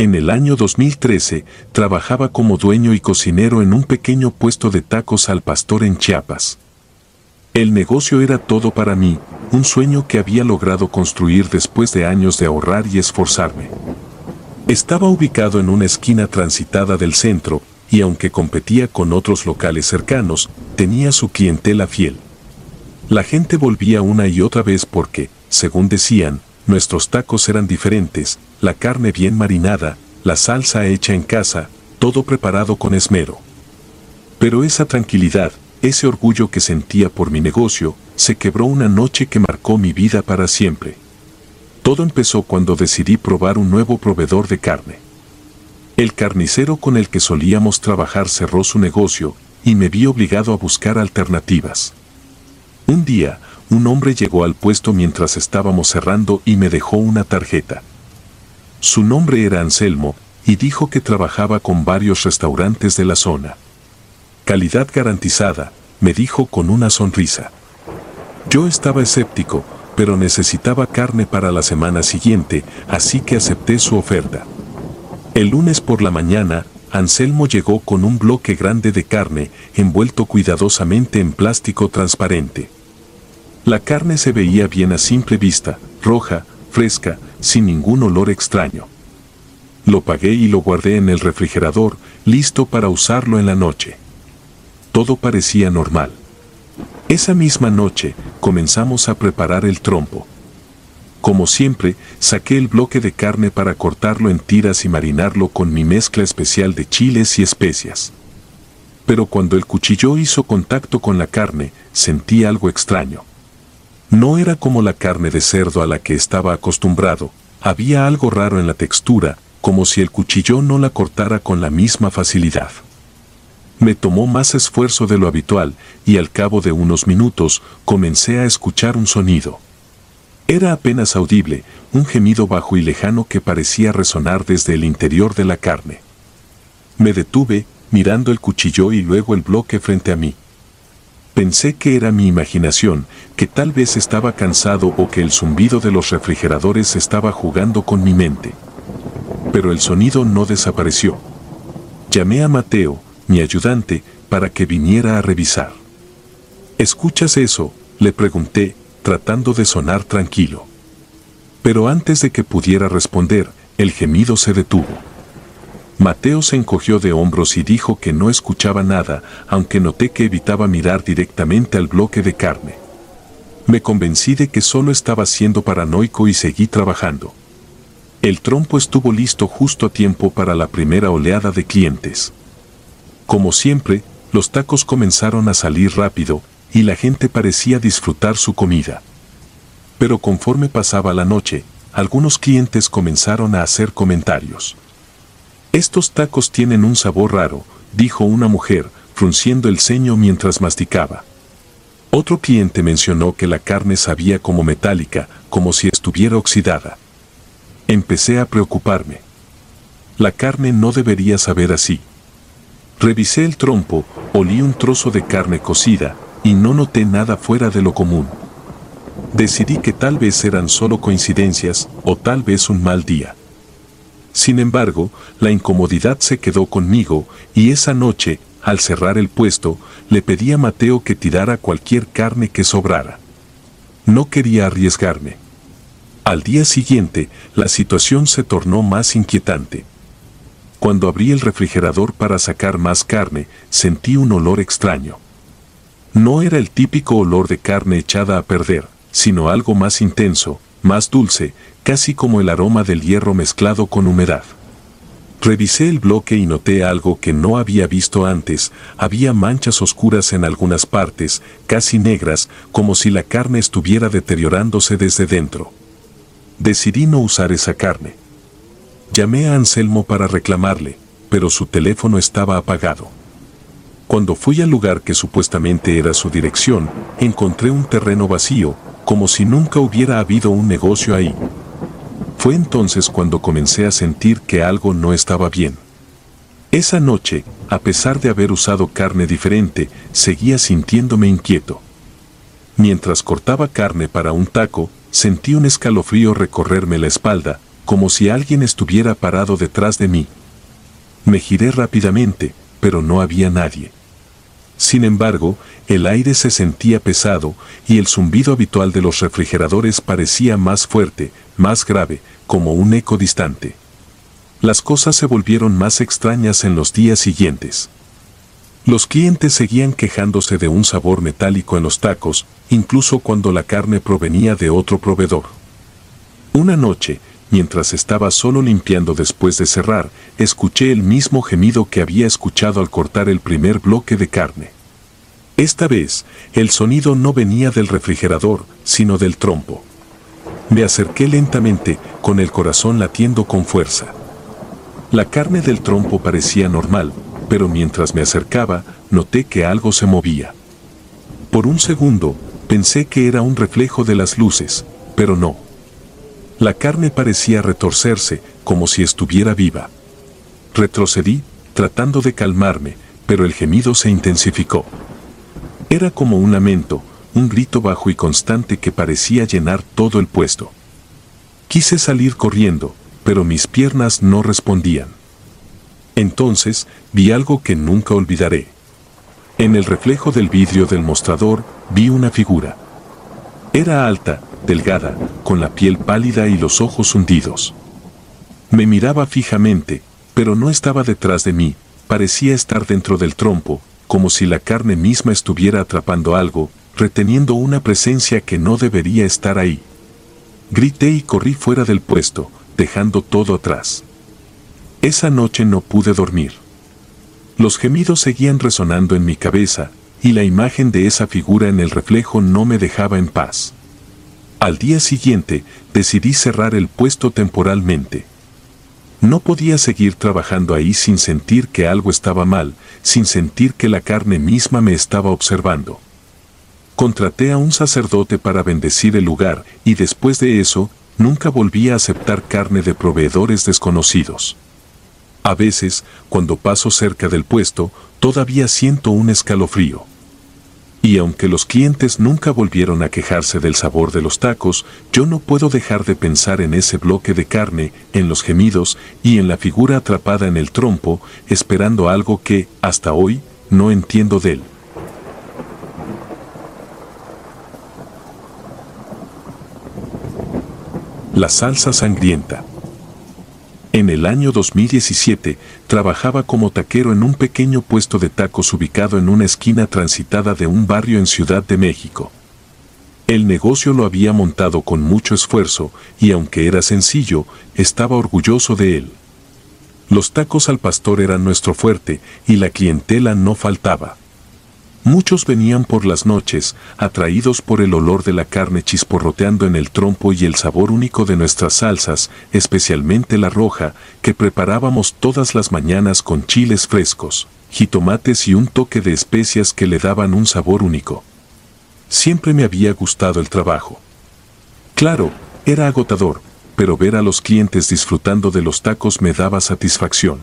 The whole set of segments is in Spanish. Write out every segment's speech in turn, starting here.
En el año 2013, trabajaba como dueño y cocinero en un pequeño puesto de tacos al pastor en Chiapas. El negocio era todo para mí, un sueño que había logrado construir después de años de ahorrar y esforzarme. Estaba ubicado en una esquina transitada del centro, y aunque competía con otros locales cercanos, tenía su clientela fiel. La gente volvía una y otra vez porque, según decían, nuestros tacos eran diferentes, la carne bien marinada, la salsa hecha en casa, todo preparado con esmero. Pero esa tranquilidad, ese orgullo que sentía por mi negocio, se quebró una noche que marcó mi vida para siempre. Todo empezó cuando decidí probar un nuevo proveedor de carne. El carnicero con el que solíamos trabajar cerró su negocio y me vi obligado a buscar alternativas. Un día, un hombre llegó al puesto mientras estábamos cerrando y me dejó una tarjeta. Su nombre era Anselmo y dijo que trabajaba con varios restaurantes de la zona. Calidad garantizada, me dijo con una sonrisa. Yo estaba escéptico, pero necesitaba carne para la semana siguiente, así que acepté su oferta. El lunes por la mañana, Anselmo llegó con un bloque grande de carne, envuelto cuidadosamente en plástico transparente. La carne se veía bien a simple vista, roja, fresca, sin ningún olor extraño. Lo pagué y lo guardé en el refrigerador, listo para usarlo en la noche. Todo parecía normal. Esa misma noche, comenzamos a preparar el trompo. Como siempre, saqué el bloque de carne para cortarlo en tiras y marinarlo con mi mezcla especial de chiles y especias. Pero cuando el cuchillo hizo contacto con la carne, sentí algo extraño. No era como la carne de cerdo a la que estaba acostumbrado, había algo raro en la textura, como si el cuchillo no la cortara con la misma facilidad. Me tomó más esfuerzo de lo habitual y al cabo de unos minutos comencé a escuchar un sonido. Era apenas audible, un gemido bajo y lejano que parecía resonar desde el interior de la carne. Me detuve, mirando el cuchillo y luego el bloque frente a mí. Pensé que era mi imaginación, que tal vez estaba cansado o que el zumbido de los refrigeradores estaba jugando con mi mente. Pero el sonido no desapareció. Llamé a Mateo, mi ayudante, para que viniera a revisar. ¿Escuchas eso?, le pregunté, tratando de sonar tranquilo. Pero antes de que pudiera responder, el gemido se detuvo. Mateo se encogió de hombros y dijo que no escuchaba nada, aunque noté que evitaba mirar directamente al bloque de carne. Me convencí de que solo estaba siendo paranoico y seguí trabajando. El trompo estuvo listo justo a tiempo para la primera oleada de clientes. Como siempre, los tacos comenzaron a salir rápido, y la gente parecía disfrutar su comida. Pero conforme pasaba la noche, algunos clientes comenzaron a hacer comentarios. «Estos tacos tienen un sabor raro», dijo una mujer, frunciendo el ceño mientras masticaba. Otro cliente mencionó que la carne sabía como metálica, como si estuviera oxidada. Empecé a preocuparme. La carne no debería saber así. Revisé el trompo, olí un trozo de carne cocida, y no noté nada fuera de lo común. Decidí que tal vez eran solo coincidencias, o tal vez un mal día. Sin embargo, la incomodidad se quedó conmigo, y esa noche, al cerrar el puesto, le pedí a Mateo que tirara cualquier carne que sobrara. No quería arriesgarme. Al día siguiente, la situación se tornó más inquietante. Cuando abrí el refrigerador para sacar más carne, sentí un olor extraño. No era el típico olor de carne echada a perder, sino algo más intenso, más dulce, casi como el aroma del hierro mezclado con humedad. Revisé el bloque y noté algo que no había visto antes, había manchas oscuras en algunas partes, casi negras, como si la carne estuviera deteriorándose desde dentro. Decidí no usar esa carne. Llamé a Anselmo para reclamarle, pero su teléfono estaba apagado. Cuando fui al lugar que supuestamente era su dirección, encontré un terreno vacío, como si nunca hubiera habido un negocio ahí. Fue entonces cuando comencé a sentir que algo no estaba bien. Esa noche, a pesar de haber usado carne diferente, seguía sintiéndome inquieto. Mientras cortaba carne para un taco, sentí un escalofrío recorrerme la espalda, como si alguien estuviera parado detrás de mí. Me giré rápidamente, pero no había nadie. Sin embargo, el aire se sentía pesado y el zumbido habitual de los refrigeradores parecía más fuerte, más grave, como un eco distante. Las cosas se volvieron más extrañas en los días siguientes. Los clientes seguían quejándose de un sabor metálico en los tacos, incluso cuando la carne provenía de otro proveedor. Una noche, mientras estaba solo limpiando después de cerrar, escuché el mismo gemido que había escuchado al cortar el primer bloque de carne. Esta vez, el sonido no venía del refrigerador, sino del trompo. Me acerqué lentamente, con el corazón latiendo con fuerza. La carne del trompo parecía normal, pero mientras me acercaba, noté que algo se movía. Por un segundo, pensé que era un reflejo de las luces, pero no. La carne parecía retorcerse, como si estuviera viva. Retrocedí, tratando de calmarme, pero el gemido se intensificó. Era como un lamento, un grito bajo y constante que parecía llenar todo el puesto. Quise salir corriendo, pero mis piernas no respondían. Entonces, vi algo que nunca olvidaré. En el reflejo del vidrio del mostrador, vi una figura. Era alta, delgada, con la piel pálida y los ojos hundidos. Me miraba fijamente, pero no estaba detrás de mí, parecía estar dentro del trompo, como si la carne misma estuviera atrapando algo, reteniendo una presencia que no debería estar ahí. Grité y corrí fuera del puesto, dejando todo atrás. Esa noche no pude dormir. Los gemidos seguían resonando en mi cabeza, y la imagen de esa figura en el reflejo no me dejaba en paz. Al día siguiente, decidí cerrar el puesto temporalmente. No podía seguir trabajando ahí sin sentir que algo estaba mal, sin sentir que la carne misma me estaba observando. Contraté a un sacerdote para bendecir el lugar, y después de eso, nunca volví a aceptar carne de proveedores desconocidos. A veces, cuando paso cerca del puesto, todavía siento un escalofrío. Y aunque los clientes nunca volvieron a quejarse del sabor de los tacos, yo no puedo dejar de pensar en ese bloque de carne, en los gemidos y en la figura atrapada en el trompo, esperando algo que, hasta hoy, no entiendo de él. La salsa sangrienta. En el año 2017, trabajaba como taquero en un pequeño puesto de tacos ubicado en una esquina transitada de un barrio en Ciudad de México. El negocio lo había montado con mucho esfuerzo y aunque era sencillo, estaba orgulloso de él. Los tacos al pastor eran nuestro fuerte y la clientela no faltaba. Muchos venían por las noches, atraídos por el olor de la carne chisporroteando en el trompo y el sabor único de nuestras salsas, especialmente la roja, que preparábamos todas las mañanas con chiles frescos, jitomates y un toque de especias que le daban un sabor único. Siempre me había gustado el trabajo. Claro, era agotador, pero ver a los clientes disfrutando de los tacos me daba satisfacción.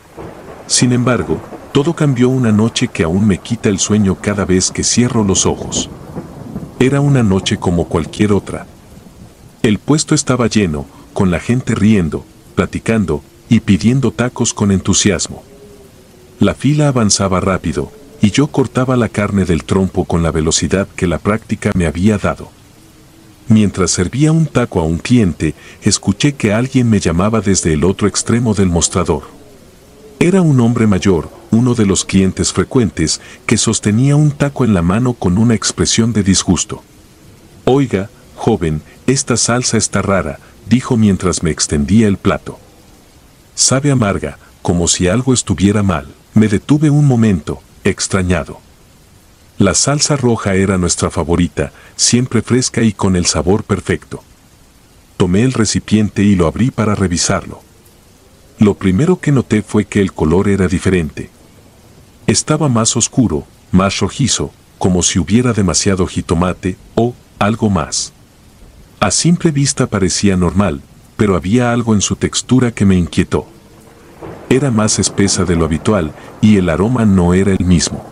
Sin embargo, todo cambió una noche que aún me quita el sueño cada vez que cierro los ojos. Era una noche como cualquier otra. El puesto estaba lleno, con la gente riendo, platicando y pidiendo tacos con entusiasmo. La fila avanzaba rápido, y yo cortaba la carne del trompo con la velocidad que la práctica me había dado. Mientras servía un taco a un cliente, escuché que alguien me llamaba desde el otro extremo del mostrador. Era un hombre mayor, uno de los clientes frecuentes, que sostenía un taco en la mano con una expresión de disgusto. «Oiga, joven, esta salsa está rara», dijo mientras me extendía el plato. «Sabe amarga, como si algo estuviera mal». Me detuve un momento, extrañado. La salsa roja era nuestra favorita, siempre fresca y con el sabor perfecto. Tomé el recipiente y lo abrí para revisarlo. Lo primero que noté fue que el color era diferente. Estaba más oscuro, más rojizo, como si hubiera demasiado jitomate o algo más. A simple vista parecía normal, pero había algo en su textura que me inquietó. Era más espesa de lo habitual y el aroma no era el mismo.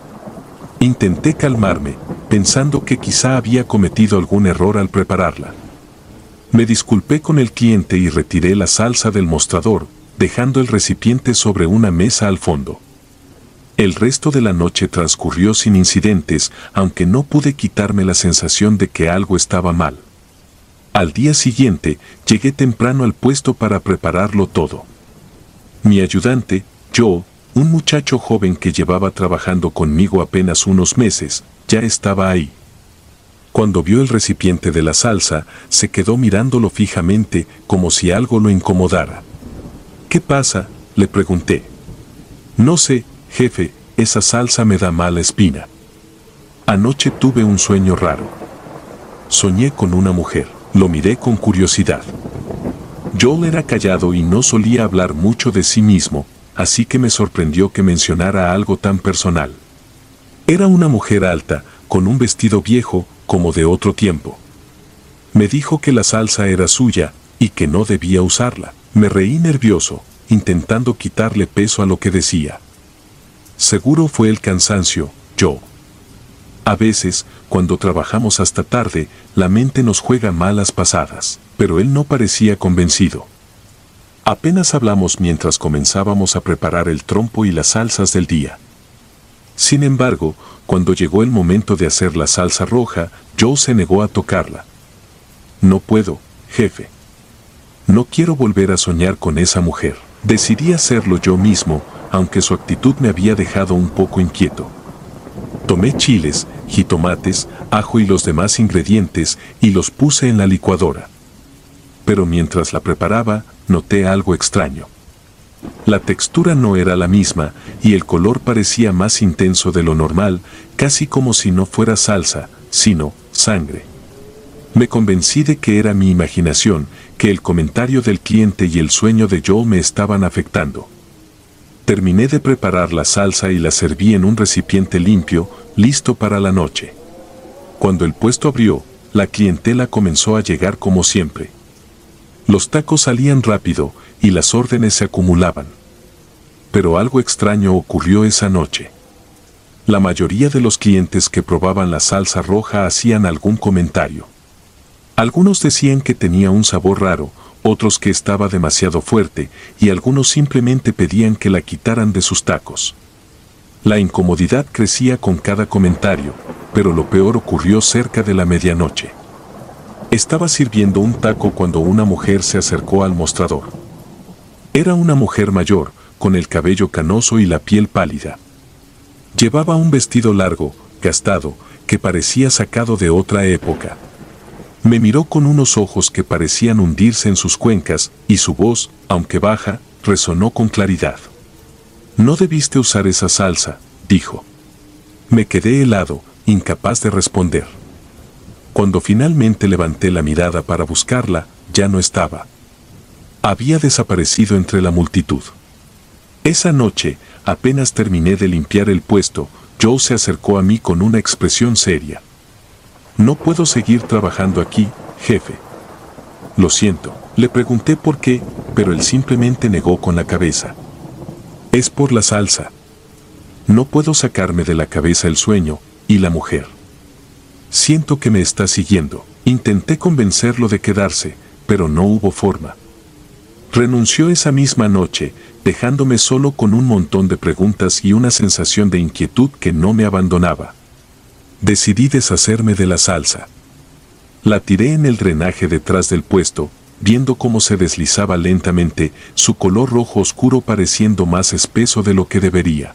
Intenté calmarme, pensando que quizá había cometido algún error al prepararla. Me disculpé con el cliente y retiré la salsa del mostrador, dejando el recipiente sobre una mesa al fondo. El resto de la noche transcurrió sin incidentes, aunque no pude quitarme la sensación de que algo estaba mal. Al día siguiente, llegué temprano al puesto para prepararlo todo. Mi ayudante, Joe, un muchacho joven que llevaba trabajando conmigo apenas unos meses, ya estaba ahí. Cuando vio el recipiente de la salsa, se quedó mirándolo fijamente, como si algo lo incomodara. ¿Qué pasa?, le pregunté. No sé, jefe, esa salsa me da mala espina. Anoche tuve un sueño raro. Soñé con una mujer. Lo miré con curiosidad. Joel era callado y no solía hablar mucho de sí mismo, así que me sorprendió que mencionara algo tan personal. Era una mujer alta, con un vestido viejo, como de otro tiempo. Me dijo que la salsa era suya y que no debía usarla. Me reí nervioso, intentando quitarle peso a lo que decía. Seguro fue el cansancio, Joe. A veces, cuando trabajamos hasta tarde, la mente nos juega malas pasadas, pero él no parecía convencido. Apenas hablamos mientras comenzábamos a preparar el trompo y las salsas del día. Sin embargo, cuando llegó el momento de hacer la salsa roja, Joe se negó a tocarla. No puedo, jefe. No quiero volver a soñar con esa mujer. Decidí hacerlo yo mismo, aunque su actitud me había dejado un poco inquieto. Tomé chiles, jitomates, ajo y los demás ingredientes y los puse en la licuadora. Pero mientras la preparaba, noté algo extraño. La textura no era la misma y el color parecía más intenso de lo normal, casi como si no fuera salsa, sino sangre. Me convencí de que era mi imaginación, que el comentario del cliente y el sueño de Joel me estaban afectando. Terminé de preparar la salsa y la serví en un recipiente limpio, listo para la noche. Cuando el puesto abrió, la clientela comenzó a llegar como siempre. Los tacos salían rápido y las órdenes se acumulaban. Pero algo extraño ocurrió esa noche. La mayoría de los clientes que probaban la salsa roja hacían algún comentario. Algunos decían que tenía un sabor raro, otros que estaba demasiado fuerte, y algunos simplemente pedían que la quitaran de sus tacos. La incomodidad crecía con cada comentario, pero lo peor ocurrió cerca de la medianoche. Estaba sirviendo un taco cuando una mujer se acercó al mostrador. Era una mujer mayor, con el cabello canoso y la piel pálida. Llevaba un vestido largo, gastado, que parecía sacado de otra época. Me miró con unos ojos que parecían hundirse en sus cuencas, y su voz, aunque baja, resonó con claridad. «No debiste usar esa salsa», dijo. Me quedé helado, incapaz de responder. Cuando finalmente levanté la mirada para buscarla, ya no estaba. Había desaparecido entre la multitud. Esa noche, apenas terminé de limpiar el puesto, Joe se acercó a mí con una expresión seria. «No puedo seguir trabajando aquí, jefe». «Lo siento», le pregunté por qué, pero él simplemente negó con la cabeza. «Es por la salsa. No puedo sacarme de la cabeza el sueño, y la mujer. Siento que me está siguiendo». Intenté convencerlo de quedarse, pero no hubo forma. Renunció esa misma noche, dejándome solo con un montón de preguntas y una sensación de inquietud que no me abandonaba. Decidí deshacerme de la salsa. La tiré en el drenaje detrás del puesto, viendo cómo se deslizaba lentamente, su color rojo oscuro pareciendo más espeso de lo que debería.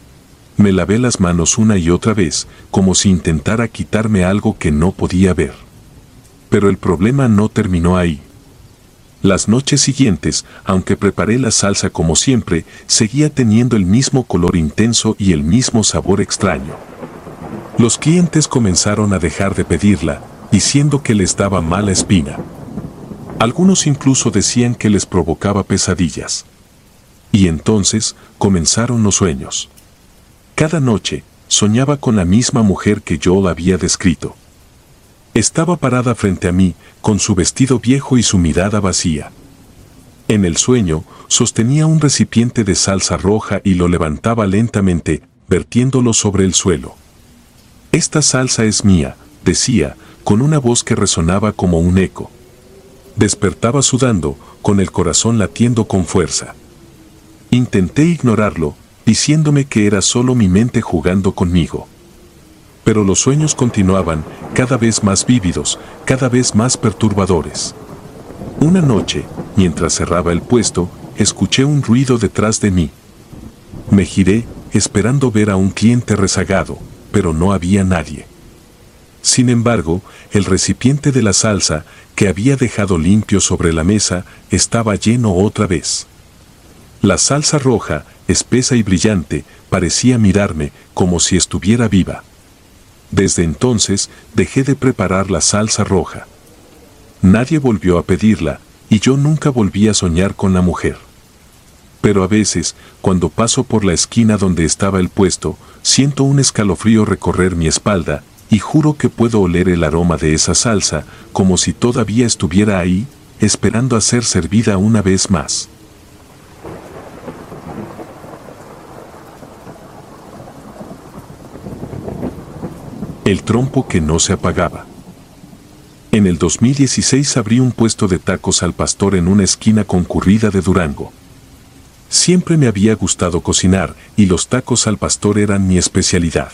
Me lavé las manos una y otra vez, como si intentara quitarme algo que no podía ver. Pero el problema no terminó ahí. Las noches siguientes, aunque preparé la salsa como siempre, seguía teniendo el mismo color intenso y el mismo sabor extraño. Los clientes comenzaron a dejar de pedirla, diciendo que les daba mala espina. Algunos incluso decían que les provocaba pesadillas. Y entonces comenzaron los sueños. Cada noche, soñaba con la misma mujer que yo la había descrito. Estaba parada frente a mí, con su vestido viejo y su mirada vacía. En el sueño, sostenía un recipiente de salsa roja y lo levantaba lentamente, vertiéndolo sobre el suelo. «Esta salsa es mía», decía, con una voz que resonaba como un eco. Despertaba sudando, con el corazón latiendo con fuerza. Intenté ignorarlo, diciéndome que era solo mi mente jugando conmigo. Pero los sueños continuaban, cada vez más vívidos, cada vez más perturbadores. Una noche, mientras cerraba el puesto, escuché un ruido detrás de mí. Me giré, esperando ver a un cliente rezagado, pero no había nadie. Sin embargo, el recipiente de la salsa, que había dejado limpio sobre la mesa, estaba lleno otra vez. La salsa roja, espesa y brillante, parecía mirarme como si estuviera viva. Desde entonces, dejé de preparar la salsa roja. Nadie volvió a pedirla, y yo nunca volví a soñar con la mujer. Pero a veces, cuando paso por la esquina donde estaba el puesto, siento un escalofrío recorrer mi espalda, y juro que puedo oler el aroma de esa salsa, como si todavía estuviera ahí, esperando a ser servida una vez más. El trompo que no se apagaba. En el 2016 abrí un puesto de tacos al pastor en una esquina concurrida de Durango. Siempre me había gustado cocinar, y los tacos al pastor eran mi especialidad.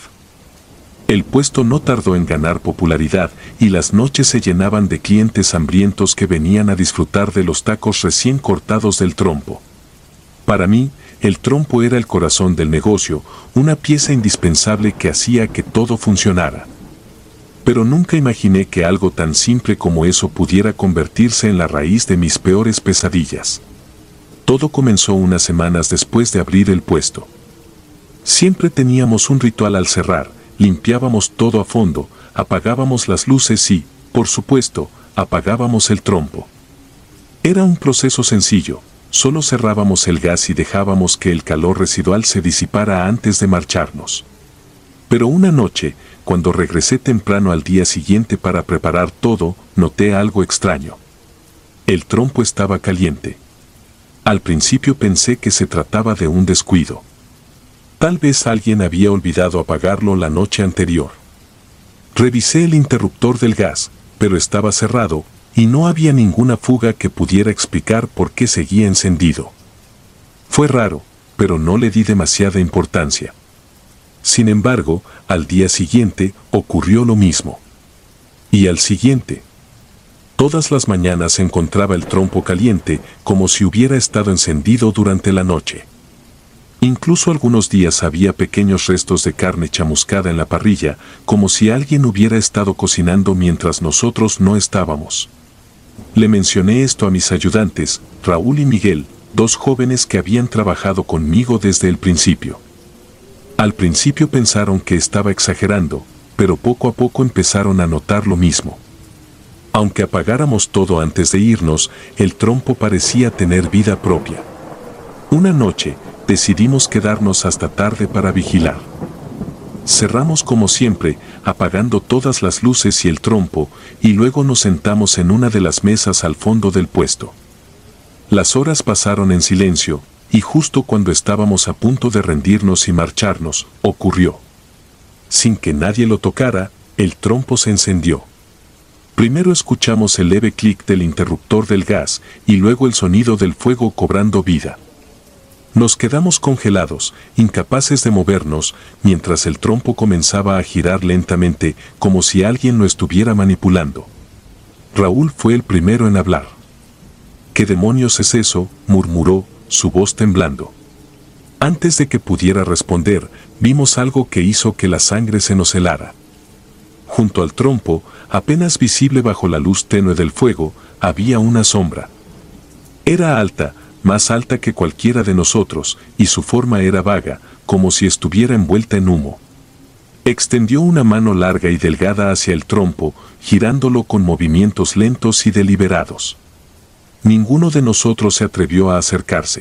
El puesto no tardó en ganar popularidad, y las noches se llenaban de clientes hambrientos que venían a disfrutar de los tacos recién cortados del trompo. Para mí, el trompo era el corazón del negocio, una pieza indispensable que hacía que todo funcionara. Pero nunca imaginé que algo tan simple como eso pudiera convertirse en la raíz de mis peores pesadillas. Todo comenzó unas semanas después de abrir el puesto. Siempre teníamos un ritual al cerrar. Limpiábamos todo a fondo, apagábamos las luces y, por supuesto, apagábamos el trompo. Era un proceso sencillo, solo cerrábamos el gas y dejábamos que el calor residual se disipara antes de marcharnos. Pero una noche, cuando regresé temprano al día siguiente para preparar todo, noté algo extraño. El trompo estaba caliente. Al principio pensé que se trataba de un descuido. Tal vez alguien había olvidado apagarlo la noche anterior. Revisé el interruptor del gas, pero estaba cerrado, y no había ninguna fuga que pudiera explicar por qué seguía encendido. Fue raro, pero no le di demasiada importancia. Sin embargo, al día siguiente ocurrió lo mismo. Y al siguiente. Todas las mañanas encontraba el trompo caliente, como si hubiera estado encendido durante la noche. Incluso algunos días había pequeños restos de carne chamuscada en la parrilla, como si alguien hubiera estado cocinando mientras nosotros no estábamos. Le mencioné esto a mis ayudantes, Raúl y Miguel, dos jóvenes que habían trabajado conmigo desde el principio. Al principio pensaron que estaba exagerando, pero poco a poco empezaron a notar lo mismo. Aunque apagáramos todo antes de irnos, el trompo parecía tener vida propia. Una noche, decidimos quedarnos hasta tarde para vigilar. Cerramos como siempre, apagando todas las luces y el trompo, y luego nos sentamos en una de las mesas al fondo del puesto. Las horas pasaron en silencio, y justo cuando estábamos a punto de rendirnos y marcharnos, ocurrió. Sin que nadie lo tocara, el trompo se encendió. Primero escuchamos el leve clic del interruptor del gas, y luego el sonido del fuego cobrando vida. Nos quedamos congelados, incapaces de movernos, mientras el trompo comenzaba a girar lentamente, como si alguien lo estuviera manipulando. Raúl fue el primero en hablar. ¿Qué demonios es eso?, murmuró, su voz temblando. Antes de que pudiera responder, vimos algo que hizo que la sangre se nos helara. Junto al trompo, apenas visible bajo la luz tenue del fuego, había una sombra. Era alta, más alta que cualquiera de nosotros, y su forma era vaga, como si estuviera envuelta en humo. Extendió una mano larga y delgada hacia el trompo, girándolo con movimientos lentos y deliberados. Ninguno de nosotros se atrevió a acercarse.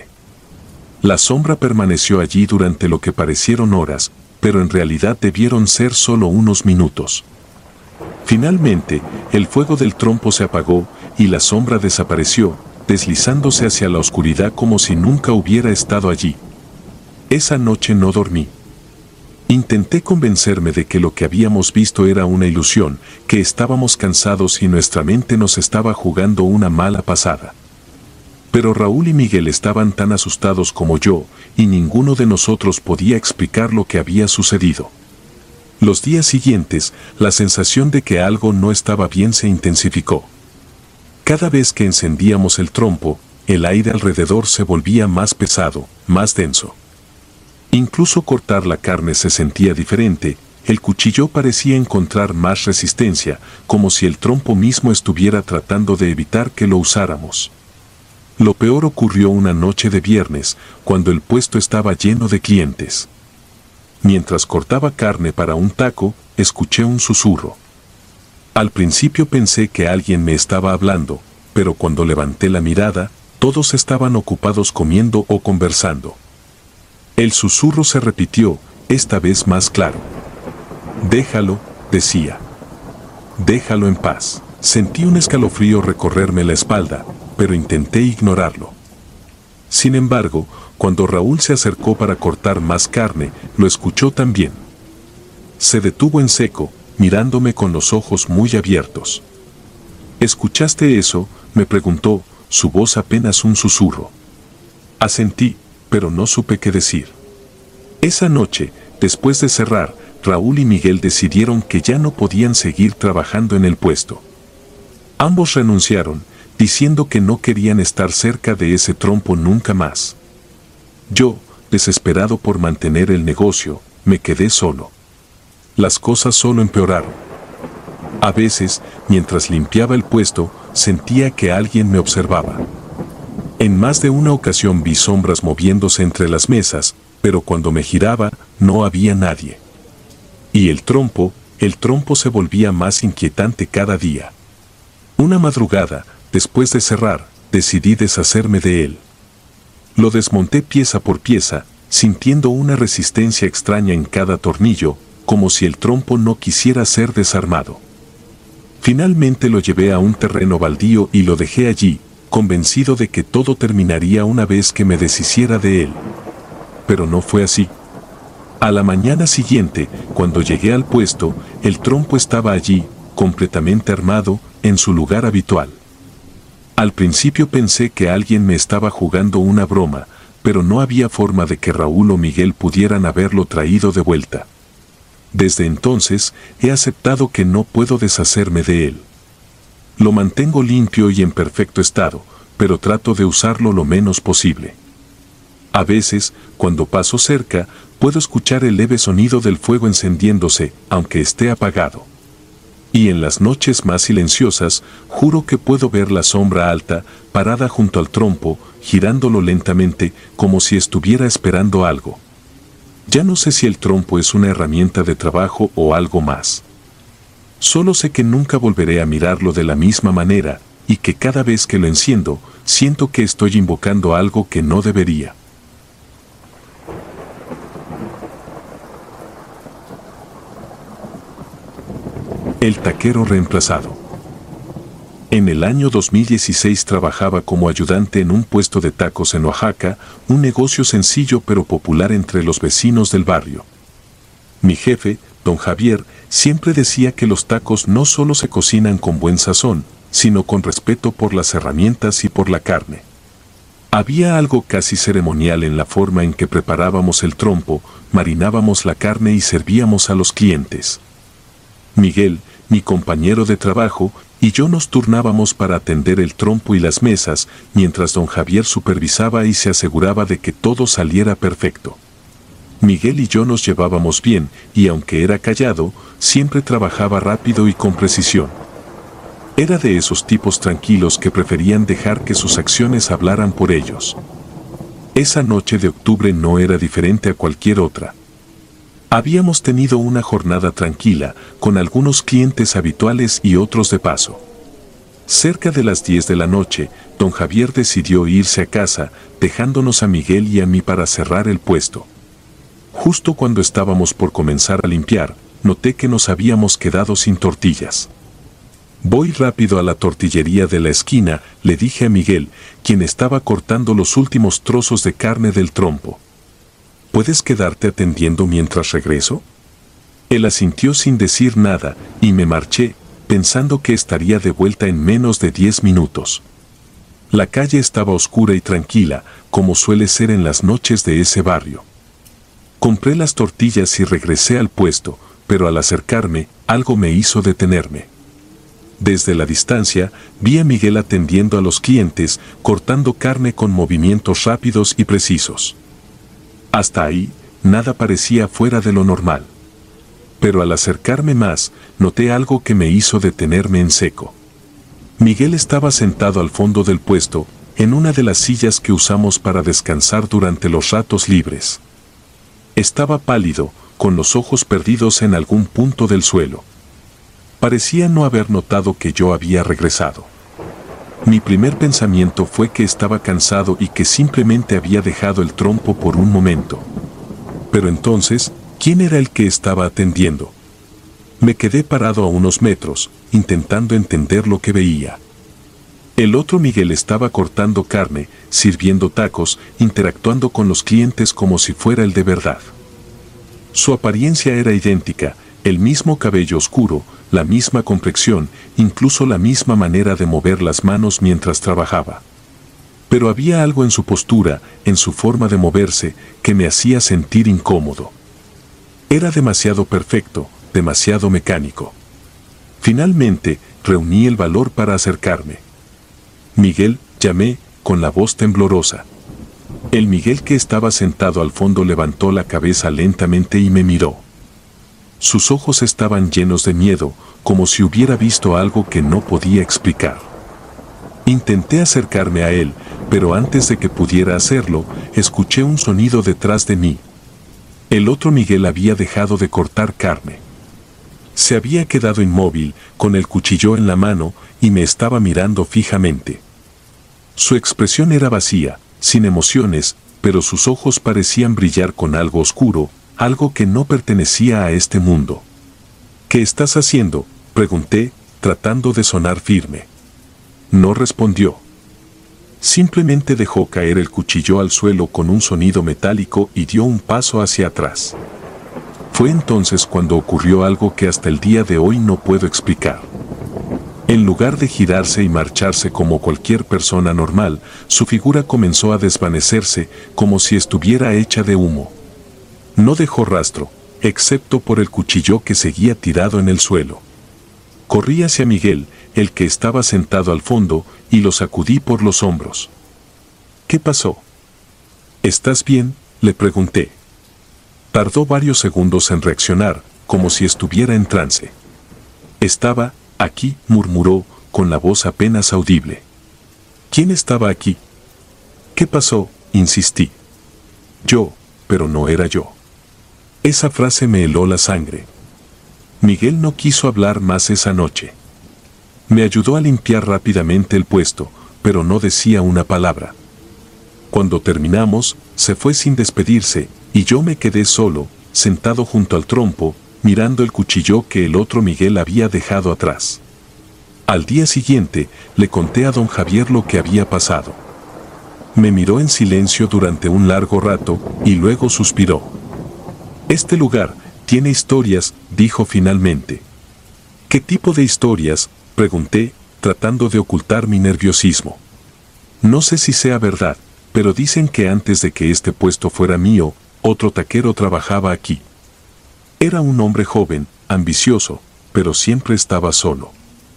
La sombra permaneció allí durante lo que parecieron horas, pero en realidad debieron ser solo unos minutos. Finalmente, el fuego del trompo se apagó, y la sombra desapareció, deslizándose hacia la oscuridad como si nunca hubiera estado allí. Esa noche no dormí. Intenté convencerme de que lo que habíamos visto era una ilusión, que estábamos cansados y nuestra mente nos estaba jugando una mala pasada. Pero Raúl y Miguel estaban tan asustados como yo, y ninguno de nosotros podía explicar lo que había sucedido. Los días siguientes, la sensación de que algo no estaba bien se intensificó. Cada vez que encendíamos el trompo, el aire alrededor se volvía más pesado, más denso. Incluso cortar la carne se sentía diferente, el cuchillo parecía encontrar más resistencia, como si el trompo mismo estuviera tratando de evitar que lo usáramos. Lo peor ocurrió una noche de viernes, cuando el puesto estaba lleno de clientes. Mientras cortaba carne para un taco, escuché un susurro. Al principio pensé que alguien me estaba hablando, pero cuando levanté la mirada, todos estaban ocupados comiendo o conversando. El susurro se repitió, esta vez más claro. «Déjalo», decía. «Déjalo en paz». Sentí un escalofrío recorrerme la espalda, pero intenté ignorarlo. Sin embargo, cuando Raúl se acercó para cortar más carne, lo escuchó también. Se detuvo en seco, mirándome con los ojos muy abiertos. «¿Escuchaste eso?», me preguntó, su voz apenas un susurro. Asentí, pero no supe qué decir. Esa noche, después de cerrar, Raúl y Miguel decidieron que ya no podían seguir trabajando en el puesto. Ambos renunciaron, diciendo que no querían estar cerca de ese trompo nunca más. Yo, desesperado por mantener el negocio, me quedé solo. Las cosas solo empeoraron. A veces, mientras limpiaba el puesto, sentía que alguien me observaba. En más de una ocasión vi sombras moviéndose entre las mesas, pero cuando me giraba, no había nadie. Y el trompo se volvía más inquietante cada día. Una madrugada, después de cerrar, decidí deshacerme de él. Lo desmonté pieza por pieza, sintiendo una resistencia extraña en cada tornillo, como si el trompo no quisiera ser desarmado. Finalmente lo llevé a un terreno baldío y lo dejé allí, convencido de que todo terminaría una vez que me deshiciera de él. Pero no fue así. A la mañana siguiente, cuando llegué al puesto, el trompo estaba allí, completamente armado, en su lugar habitual. Al principio pensé que alguien me estaba jugando una broma, pero no había forma de que Raúl o Miguel pudieran haberlo traído de vuelta. Desde entonces, he aceptado que no puedo deshacerme de él. Lo mantengo limpio y en perfecto estado, pero trato de usarlo lo menos posible. A veces, cuando paso cerca, puedo escuchar el leve sonido del fuego encendiéndose, aunque esté apagado. Y en las noches más silenciosas, juro que puedo ver la sombra alta, parada junto al trompo, girándolo lentamente, como si estuviera esperando algo. Ya no sé si el trompo es una herramienta de trabajo o algo más. Solo sé que nunca volveré a mirarlo de la misma manera, y que cada vez que lo enciendo, siento que estoy invocando algo que no debería. El taquero reemplazado. En el año 2016 trabajaba como ayudante en un puesto de tacos en Oaxaca, un negocio sencillo pero popular entre los vecinos del barrio. Mi jefe, don Javier, siempre decía que los tacos no solo se cocinan con buen sazón, sino con respeto por las herramientas y por la carne. Había algo casi ceremonial en la forma en que preparábamos el trompo, marinábamos la carne y servíamos a los clientes. Miguel, mi compañero de trabajo, y yo nos turnábamos para atender el trompo y las mesas, mientras don Javier supervisaba y se aseguraba de que todo saliera perfecto. Miguel y yo nos llevábamos bien, y aunque era callado, siempre trabajaba rápido y con precisión. Era de esos tipos tranquilos que preferían dejar que sus acciones hablaran por ellos. Esa noche de octubre no era diferente a cualquier otra. Habíamos tenido una jornada tranquila, con algunos clientes habituales y otros de paso. Cerca de las 10 de la noche, don Javier decidió irse a casa, dejándonos a Miguel y a mí para cerrar el puesto. Justo cuando estábamos por comenzar a limpiar, noté que nos habíamos quedado sin tortillas. Voy rápido a la tortillería de la esquina, le dije a Miguel, quien estaba cortando los últimos trozos de carne del trompo. ¿puedes quedarte atendiendo mientras regreso? Él asintió sin decir nada, y me marché, pensando que estaría de vuelta en menos de 10 minutos. La calle estaba oscura y tranquila, como suele ser en las noches de ese barrio. Compré las tortillas y regresé al puesto, pero al acercarme, algo me hizo detenerme. Desde la distancia, vi a Miguel atendiendo a los clientes, cortando carne con movimientos rápidos y precisos. Hasta ahí, nada parecía fuera de lo normal. Pero al acercarme más, noté algo que me hizo detenerme en seco. Miguel estaba sentado al fondo del puesto, en una de las sillas que usamos para descansar durante los ratos libres. Estaba pálido, con los ojos perdidos en algún punto del suelo. Parecía no haber notado que yo había regresado. Mi primer pensamiento fue que estaba cansado y que simplemente había dejado el trompo por un momento. Pero entonces, ¿quién era el que estaba atendiendo? Me quedé parado a unos metros, intentando entender lo que veía. El otro Miguel estaba cortando carne, sirviendo tacos, interactuando con los clientes como si fuera el de verdad. Su apariencia era idéntica, el mismo cabello oscuro, la misma complexión, incluso la misma manera de mover las manos mientras trabajaba. Pero había algo en su postura, en su forma de moverse, que me hacía sentir incómodo. Era demasiado perfecto, demasiado mecánico. Finalmente, reuní el valor para acercarme. Miguel, llamé, con la voz temblorosa. El Miguel que estaba sentado al fondo levantó la cabeza lentamente y me miró. Sus ojos estaban llenos de miedo, como si hubiera visto algo que no podía explicar. Intenté acercarme a él, pero antes de que pudiera hacerlo, escuché un sonido detrás de mí. El otro Miguel había dejado de cortar carne. Se había quedado inmóvil, con el cuchillo en la mano, y me estaba mirando fijamente. Su expresión era vacía, sin emociones, pero sus ojos parecían brillar con algo oscuro, algo que no pertenecía a este mundo. ¿Qué estás haciendo?, pregunté, tratando de sonar firme. No respondió. Simplemente dejó caer el cuchillo al suelo con un sonido metálico y dio un paso hacia atrás. Fue entonces cuando ocurrió algo que hasta el día de hoy no puedo explicar. En lugar de girarse y marcharse como cualquier persona normal, su figura comenzó a desvanecerse como si estuviera hecha de humo. No dejó rastro, excepto por el cuchillo que seguía tirado en el suelo. Corrí hacia Miguel, el que estaba sentado al fondo, y lo sacudí por los hombros. ¿Qué pasó? ¿Estás bien?, le pregunté. Tardó varios segundos en reaccionar, como si estuviera en trance. Estaba aquí, murmuró, con la voz apenas audible. ¿Quién estaba aquí? ¿Qué pasó?, insistí. Yo, pero no era yo. Esa frase me heló la sangre. Miguel no quiso hablar más esa noche. Me ayudó a limpiar rápidamente el puesto, pero no decía una palabra. Cuando terminamos, se fue sin despedirse, y yo me quedé solo, sentado junto al trompo, mirando el cuchillo que el otro Miguel había dejado atrás. Al día siguiente, le conté a don Javier lo que había pasado. Me miró en silencio durante un largo rato, y luego suspiró. Este lugar tiene historias, dijo finalmente. ¿Qué tipo de historias?, pregunté, tratando de ocultar mi nerviosismo. No sé si sea verdad, pero dicen que antes de que este puesto fuera mío, otro taquero trabajaba aquí. Era un hombre joven, ambicioso, pero siempre estaba solo.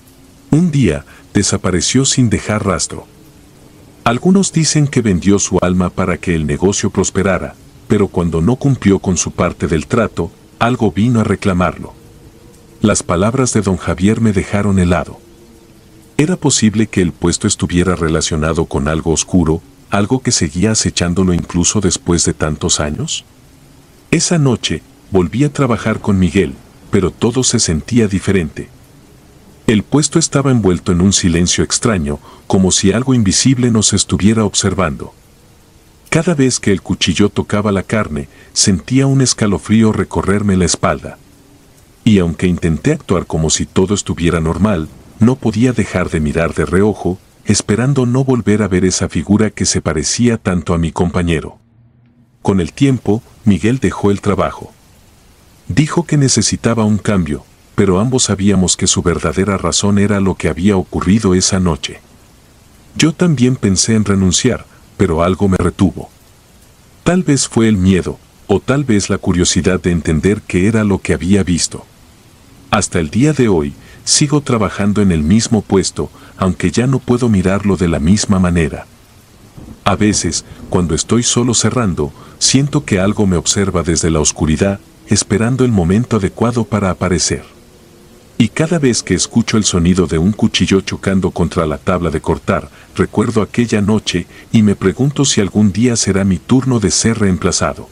Un día, desapareció sin dejar rastro. Algunos dicen que vendió su alma para que el negocio prosperara, pero cuando no cumplió con su parte del trato, algo vino a reclamarlo. Las palabras de don Javier me dejaron helado. ¿Era posible que el puesto estuviera relacionado con algo oscuro, algo que seguía acechándolo incluso después de tantos años? Esa noche, volví a trabajar con Miguel, pero todo se sentía diferente. El puesto estaba envuelto en un silencio extraño, como si algo invisible nos estuviera observando. Cada vez que el cuchillo tocaba la carne, sentía un escalofrío recorrerme la espalda. Y aunque intenté actuar como si todo estuviera normal, no podía dejar de mirar de reojo, esperando no volver a ver esa figura que se parecía tanto a mi compañero. Con el tiempo, Miguel dejó el trabajo. Dijo que necesitaba un cambio, pero ambos sabíamos que su verdadera razón era lo que había ocurrido esa noche. Yo también pensé en renunciar, pero algo me retuvo. Tal vez fue el miedo, o tal vez la curiosidad de entender qué era lo que había visto. Hasta el día de hoy, sigo trabajando en el mismo puesto, aunque ya no puedo mirarlo de la misma manera. A veces, cuando estoy solo cerrando, siento que algo me observa desde la oscuridad, esperando el momento adecuado para aparecer. Y cada vez que escucho el sonido de un cuchillo chocando contra la tabla de cortar, recuerdo aquella noche y me pregunto si algún día será mi turno de ser reemplazado.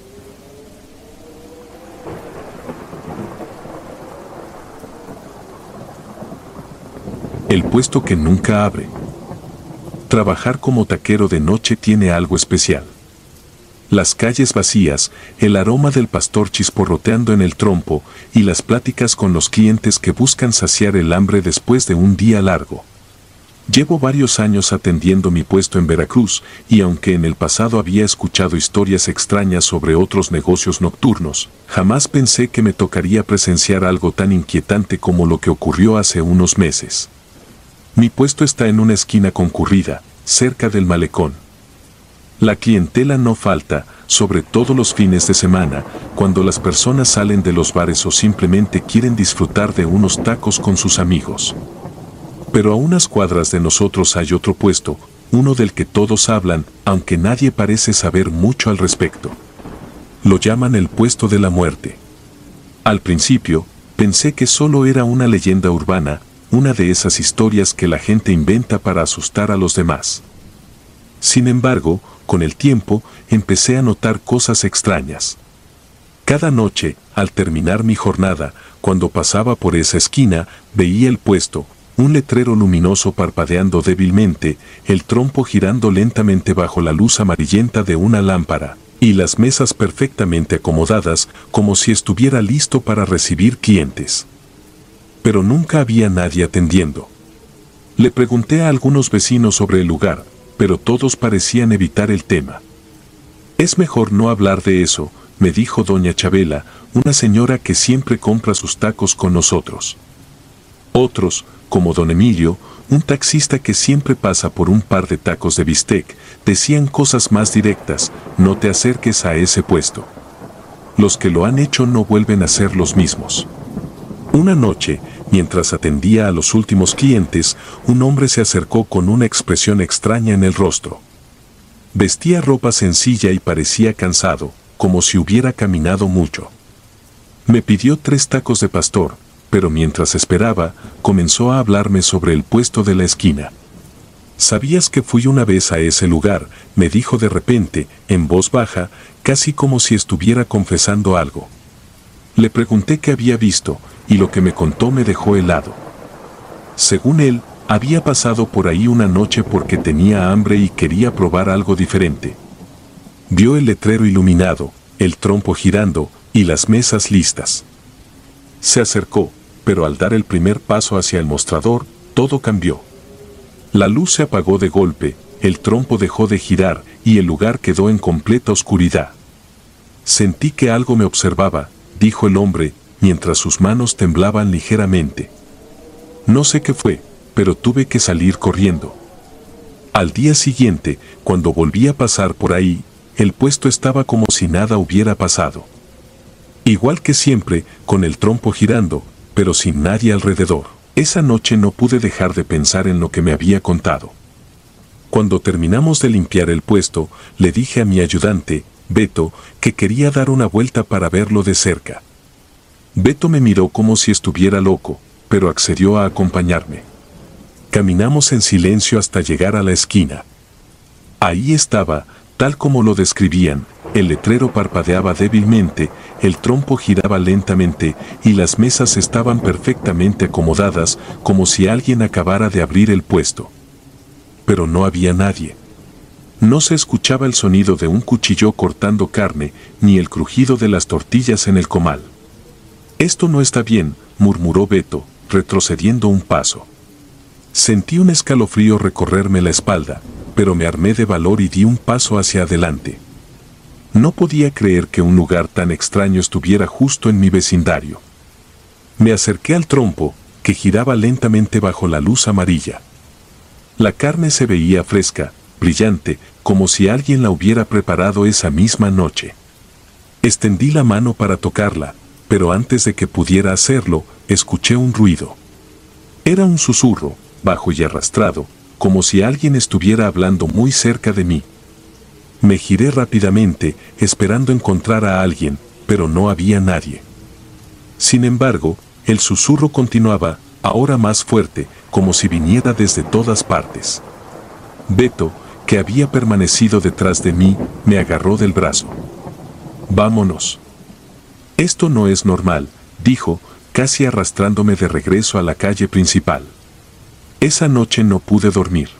El puesto que nunca abre. Trabajar como taquero de noche tiene algo especial. Las calles vacías, el aroma del pastor chisporroteando en el trompo y las pláticas con los clientes que buscan saciar el hambre después de un día largo. Llevo varios años atendiendo mi puesto en Veracruz y aunque en el pasado había escuchado historias extrañas sobre otros negocios nocturnos, jamás pensé que me tocaría presenciar algo tan inquietante como lo que ocurrió hace unos meses. Mi puesto está en una esquina concurrida, cerca del malecón. La clientela no falta, sobre todo los fines de semana, cuando las personas salen de los bares o simplemente quieren disfrutar de unos tacos con sus amigos. Pero a unas cuadras de nosotros hay otro puesto, uno del que todos hablan, aunque nadie parece saber mucho al respecto. Lo llaman el puesto de la muerte. Al principio, pensé que solo era una leyenda urbana, una de esas historias que la gente inventa para asustar a los demás. Sin embargo, con el tiempo, empecé a notar cosas extrañas. Cada noche, al terminar mi jornada, cuando pasaba por esa esquina, veía el puesto, un letrero luminoso parpadeando débilmente, el trompo girando lentamente bajo la luz amarillenta de una lámpara, y las mesas perfectamente acomodadas, como si estuviera listo para recibir clientes. Pero nunca había nadie atendiendo. Le pregunté a algunos vecinos sobre el lugar, pero todos parecían evitar el tema. Es mejor no hablar de eso, me dijo doña Chabela, una señora que siempre compra sus tacos con nosotros. Otros, como don Emilio, un taxista que siempre pasa por un par de tacos de bistec, decían cosas más directas, no te acerques a ese puesto. Los que lo han hecho no vuelven a ser los mismos. Una noche, mientras atendía a los últimos clientes, un hombre se acercó con una expresión extraña en el rostro. Vestía ropa sencilla y parecía cansado, como si hubiera caminado mucho. Me pidió 3 tacos de pastor, pero mientras esperaba, comenzó a hablarme sobre el puesto de la esquina. ¿Sabías que fui una vez a ese lugar?, me dijo de repente, en voz baja, casi como si estuviera confesando algo. Le pregunté qué había visto, y lo que me contó me dejó helado. Según él, había pasado por ahí una noche porque tenía hambre y quería probar algo diferente. Vio el letrero iluminado, el trompo girando, y las mesas listas. Se acercó, pero al dar el primer paso hacia el mostrador, todo cambió. La luz se apagó de golpe, el trompo dejó de girar, y el lugar quedó en completa oscuridad. Sentí que algo me observaba, dijo el hombre, mientras sus manos temblaban ligeramente. No sé qué fue, pero tuve que salir corriendo. Al día siguiente, cuando volví a pasar por ahí, el puesto estaba como si nada hubiera pasado. Igual que siempre, con el trompo girando, pero sin nadie alrededor. Esa noche no pude dejar de pensar en lo que me había contado. Cuando terminamos de limpiar el puesto, le dije a mi ayudante, Beto, que quería dar una vuelta para verlo de cerca. Beto me miró como si estuviera loco, pero accedió a acompañarme. Caminamos en silencio hasta llegar a la esquina. Ahí estaba, tal como lo describían, el letrero parpadeaba débilmente, el trompo giraba lentamente y las mesas estaban perfectamente acomodadas, como si alguien acabara de abrir el puesto. Pero no había nadie. No se escuchaba el sonido de un cuchillo cortando carne, ni el crujido de las tortillas en el comal. «Esto no está bien», murmuró Beto, retrocediendo un paso. Sentí un escalofrío recorrerme la espalda, pero me armé de valor y di un paso hacia adelante. No podía creer que un lugar tan extraño estuviera justo en mi vecindario. Me acerqué al trompo, que giraba lentamente bajo la luz amarilla. La carne se veía fresca, brillante, como si alguien la hubiera preparado esa misma noche. Extendí la mano para tocarla, pero antes de que pudiera hacerlo, escuché un ruido. Era un susurro, bajo y arrastrado, como si alguien estuviera hablando muy cerca de mí. Me giré rápidamente, esperando encontrar a alguien, pero no había nadie. Sin embargo, el susurro continuaba, ahora más fuerte, como si viniera desde todas partes. Beto, que había permanecido detrás de mí, me agarró del brazo. «Vámonos». «Esto no es normal», dijo, casi arrastrándome de regreso a la calle principal. Esa noche no pude dormir.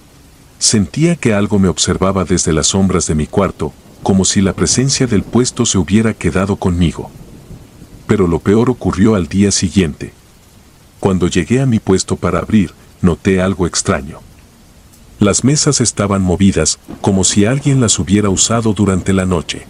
Sentía que algo me observaba desde las sombras de mi cuarto, como si la presencia del puesto se hubiera quedado conmigo. Pero lo peor ocurrió al día siguiente. Cuando llegué a mi puesto para abrir, noté algo extraño. Las mesas estaban movidas, como si alguien las hubiera usado durante la noche.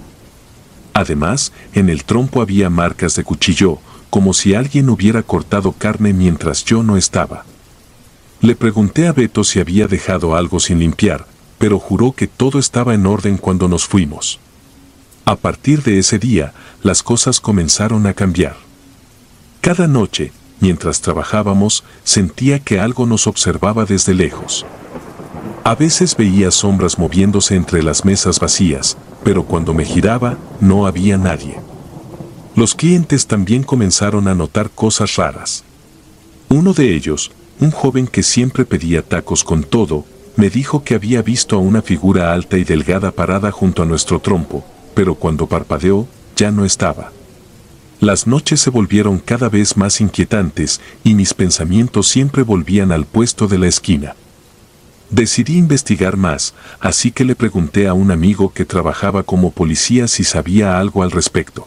Además, en el trompo había marcas de cuchillo, como si alguien hubiera cortado carne mientras yo no estaba. Le pregunté a Beto si había dejado algo sin limpiar, pero juró que todo estaba en orden cuando nos fuimos. A partir de ese día, las cosas comenzaron a cambiar. Cada noche, mientras trabajábamos, sentía que algo nos observaba desde lejos. A veces veía sombras moviéndose entre las mesas vacías, pero cuando me giraba, no había nadie. Los clientes también comenzaron a notar cosas raras. Uno de ellos, un joven que siempre pedía tacos con todo, me dijo que había visto a una figura alta y delgada parada junto a nuestro trompo, pero cuando parpadeó, ya no estaba. Las noches se volvieron cada vez más inquietantes y mis pensamientos siempre volvían al puesto de la esquina. Decidí investigar más, así que le pregunté a un amigo que trabajaba como policía si sabía algo al respecto.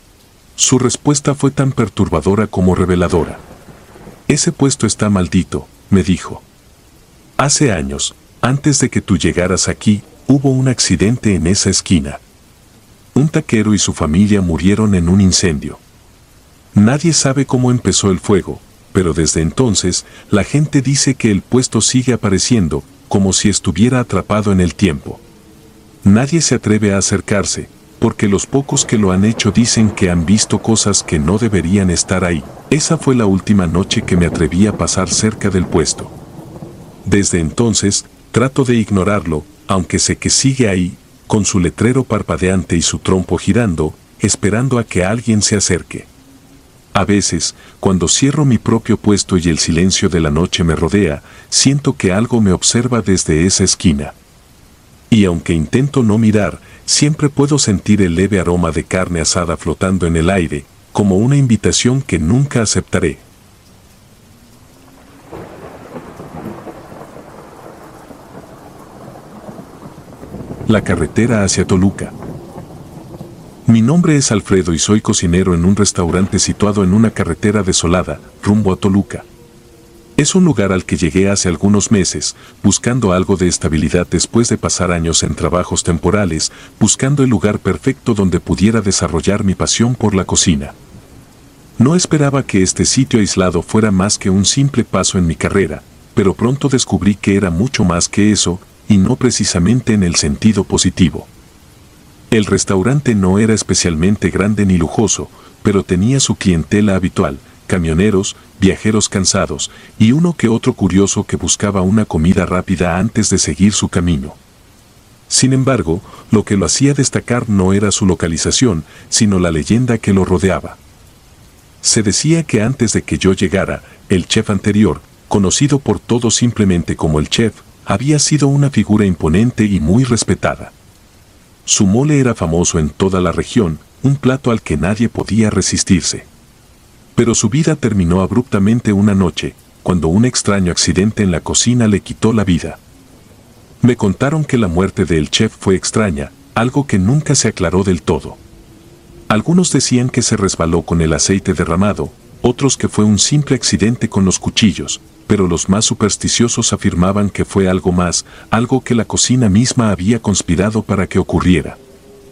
Su respuesta fue tan perturbadora como reveladora. «Ese puesto está maldito», me dijo. «Hace años, antes de que tú llegaras aquí, hubo un accidente en esa esquina. Un taquero y su familia murieron en un incendio. Nadie sabe cómo empezó el fuego, pero desde entonces, la gente dice que el puesto sigue apareciendo, como si estuviera atrapado en el tiempo. Nadie se atreve a acercarse, porque los pocos que lo han hecho dicen que han visto cosas que no deberían estar ahí. Esa fue la última noche que me atreví a pasar cerca del puesto. Desde entonces, trato de ignorarlo, aunque sé que sigue ahí, con su letrero parpadeante y su trompo girando, esperando a que alguien se acerque. A veces, cuando cierro mi propio puesto y el silencio de la noche me rodea, siento que algo me observa desde esa esquina. Y aunque intento no mirar, siempre puedo sentir el leve aroma de carne asada flotando en el aire, como una invitación que nunca aceptaré. La carretera hacia Toluca. Mi nombre es Alfredo y soy cocinero en un restaurante situado en una carretera desolada, rumbo a Toluca. Es un lugar al que llegué hace algunos meses, buscando algo de estabilidad después de pasar años en trabajos temporales, buscando el lugar perfecto donde pudiera desarrollar mi pasión por la cocina. No esperaba que este sitio aislado fuera más que un simple paso en mi carrera, pero pronto descubrí que era mucho más que eso, y no precisamente en el sentido positivo. El restaurante no era especialmente grande ni lujoso, pero tenía su clientela habitual, camioneros, viajeros cansados, y uno que otro curioso que buscaba una comida rápida antes de seguir su camino. Sin embargo, lo que lo hacía destacar no era su localización, sino la leyenda que lo rodeaba. Se decía que antes de que yo llegara, el chef anterior, conocido por todos simplemente como el chef, había sido una figura imponente y muy respetada. Su mole era famoso en toda la región, un plato al que nadie podía resistirse. Pero su vida terminó abruptamente una noche, cuando un extraño accidente en la cocina le quitó la vida. Me contaron que la muerte del chef fue extraña, algo que nunca se aclaró del todo. Algunos decían que se resbaló con el aceite derramado, otros que fue un simple accidente con los cuchillos, pero los más supersticiosos afirmaban que fue algo más, algo que la cocina misma había conspirado para que ocurriera.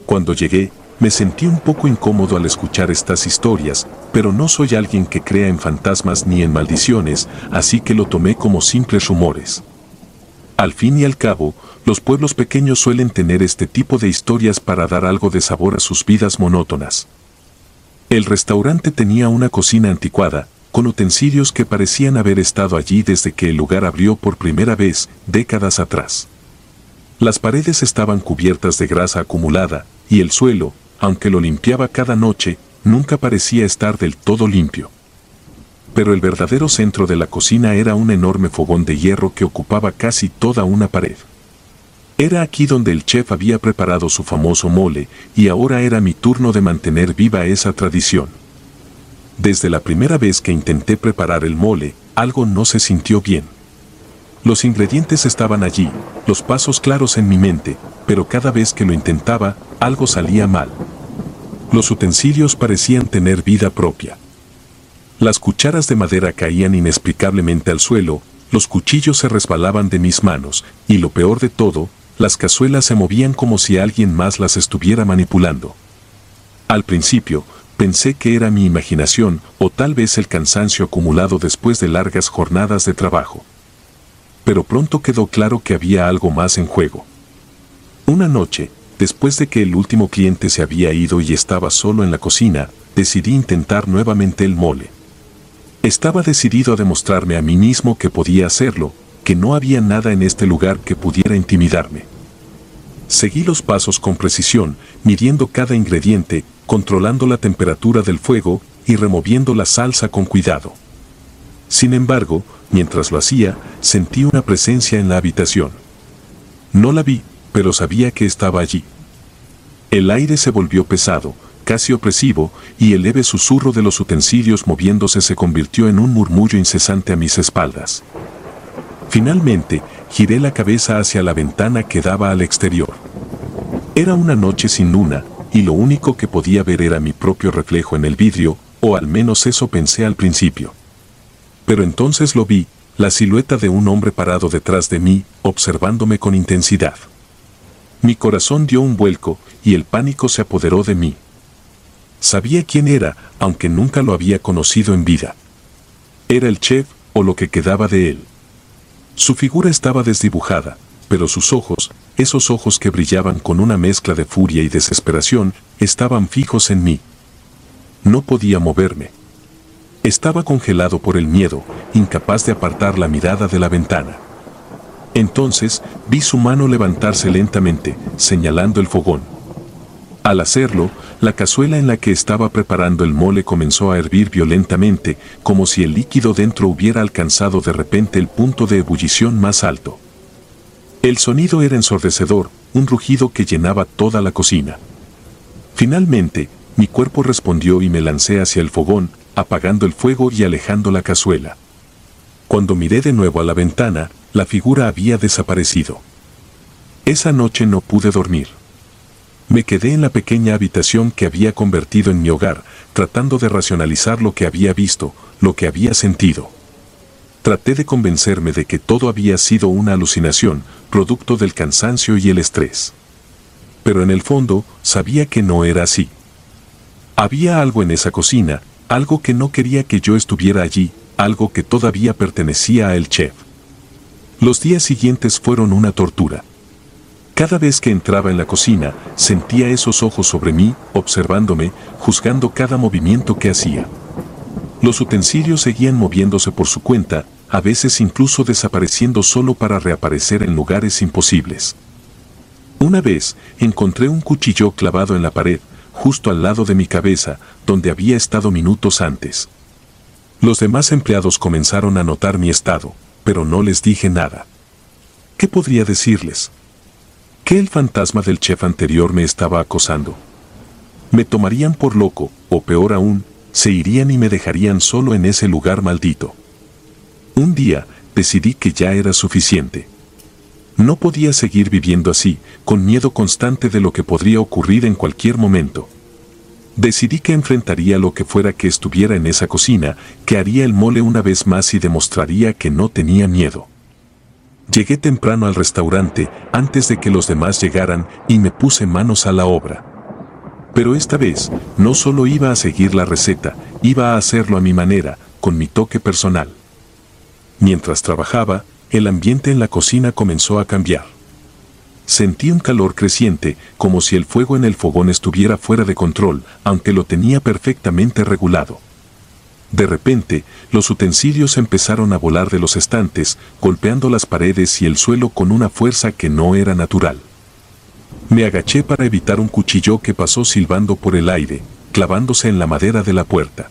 Cuando llegué, me sentí un poco incómodo al escuchar estas historias, pero no soy alguien que crea en fantasmas ni en maldiciones, así que lo tomé como simples rumores. Al fin y al cabo, los pueblos pequeños suelen tener este tipo de historias para dar algo de sabor a sus vidas monótonas. El restaurante tenía una cocina anticuada, con utensilios que parecían haber estado allí desde que el lugar abrió por primera vez, décadas atrás. Las paredes estaban cubiertas de grasa acumulada, y el suelo, aunque lo limpiaba cada noche, nunca parecía estar del todo limpio. Pero el verdadero centro de la cocina era un enorme fogón de hierro que ocupaba casi toda una pared. Era aquí donde el chef había preparado su famoso mole, y ahora era mi turno de mantener viva esa tradición. Desde la primera vez que intenté preparar el mole, algo no se sintió bien. Los ingredientes estaban allí, los pasos claros en mi mente, pero cada vez que lo intentaba, algo salía mal. Los utensilios parecían tener vida propia. Las cucharas de madera caían inexplicablemente al suelo, los cuchillos se resbalaban de mis manos, y lo peor de todo, las cazuelas se movían como si alguien más las estuviera manipulando. Al principio, pensé que era mi imaginación, o tal vez el cansancio acumulado después de largas jornadas de trabajo. Pero pronto quedó claro que había algo más en juego. Una noche, después de que el último cliente se había ido y estaba solo en la cocina, decidí intentar nuevamente el mole. Estaba decidido a demostrarme a mí mismo que podía hacerlo, que no había nada en este lugar que pudiera intimidarme. Seguí los pasos con precisión, midiendo cada ingrediente, controlando la temperatura del fuego y removiendo la salsa con cuidado. Sin embargo, mientras lo hacía, sentí una presencia en la habitación. No la vi, pero sabía que estaba allí. El aire se volvió pesado, casi opresivo, y el leve susurro de los utensilios moviéndose se convirtió en un murmullo incesante a mis espaldas. Finalmente, giré la cabeza hacia la ventana que daba al exterior. Era una noche sin luna, y lo único que podía ver era mi propio reflejo en el vidrio, o al menos eso pensé al principio. Pero entonces lo vi, la silueta de un hombre parado detrás de mí, observándome con intensidad. Mi corazón dio un vuelco, y el pánico se apoderó de mí. Sabía quién era, aunque nunca lo había conocido en vida. Era el chef, o lo que quedaba de él. Su figura estaba desdibujada, pero sus ojos, esos ojos que brillaban con una mezcla de furia y desesperación, estaban fijos en mí. No podía moverme. Estaba congelado por el miedo, incapaz de apartar la mirada de la ventana. Entonces, vi su mano levantarse lentamente, señalando el fogón. Al hacerlo, la cazuela en la que estaba preparando el mole comenzó a hervir violentamente, como si el líquido dentro hubiera alcanzado de repente el punto de ebullición más alto. El sonido era ensordecedor, un rugido que llenaba toda la cocina. Finalmente, mi cuerpo respondió y me lancé hacia el fogón, apagando el fuego y alejando la cazuela. Cuando miré de nuevo a la ventana, la figura había desaparecido. Esa noche no pude dormir. Me quedé en la pequeña habitación que había convertido en mi hogar, tratando de racionalizar lo que había visto, lo que había sentido. Traté de convencerme de que todo había sido una alucinación, producto del cansancio y el estrés. Pero en el fondo, sabía que no era así. Había algo en esa cocina, algo que no quería que yo estuviera allí, algo que todavía pertenecía a el chef. Los días siguientes fueron una tortura. Cada vez que entraba en la cocina, sentía esos ojos sobre mí, observándome, juzgando cada movimiento que hacía. Los utensilios seguían moviéndose por su cuenta, a veces incluso desapareciendo solo para reaparecer en lugares imposibles. Una vez, encontré un cuchillo clavado en la pared, justo al lado de mi cabeza, donde había estado minutos antes. Los demás empleados comenzaron a notar mi estado, pero no les dije nada. ¿Qué podría decirles? ¿Que el fantasma del chef anterior me estaba acosando? Me tomarían por loco, o peor aún, se irían y me dejarían solo en ese lugar maldito. Un día, decidí que ya era suficiente. No podía seguir viviendo así, con miedo constante de lo que podría ocurrir en cualquier momento. Decidí que enfrentaría lo que fuera que estuviera en esa cocina, que haría el mole una vez más y demostraría que no tenía miedo. Llegué temprano al restaurante, antes de que los demás llegaran, y me puse manos a la obra. Pero esta vez, no solo iba a seguir la receta, iba a hacerlo a mi manera, con mi toque personal. Mientras trabajaba, el ambiente en la cocina comenzó a cambiar. Sentí un calor creciente, como si el fuego en el fogón estuviera fuera de control, aunque lo tenía perfectamente regulado. De repente, los utensilios empezaron a volar de los estantes, golpeando las paredes y el suelo con una fuerza que no era natural. Me agaché para evitar un cuchillo que pasó silbando por el aire, clavándose en la madera de la puerta.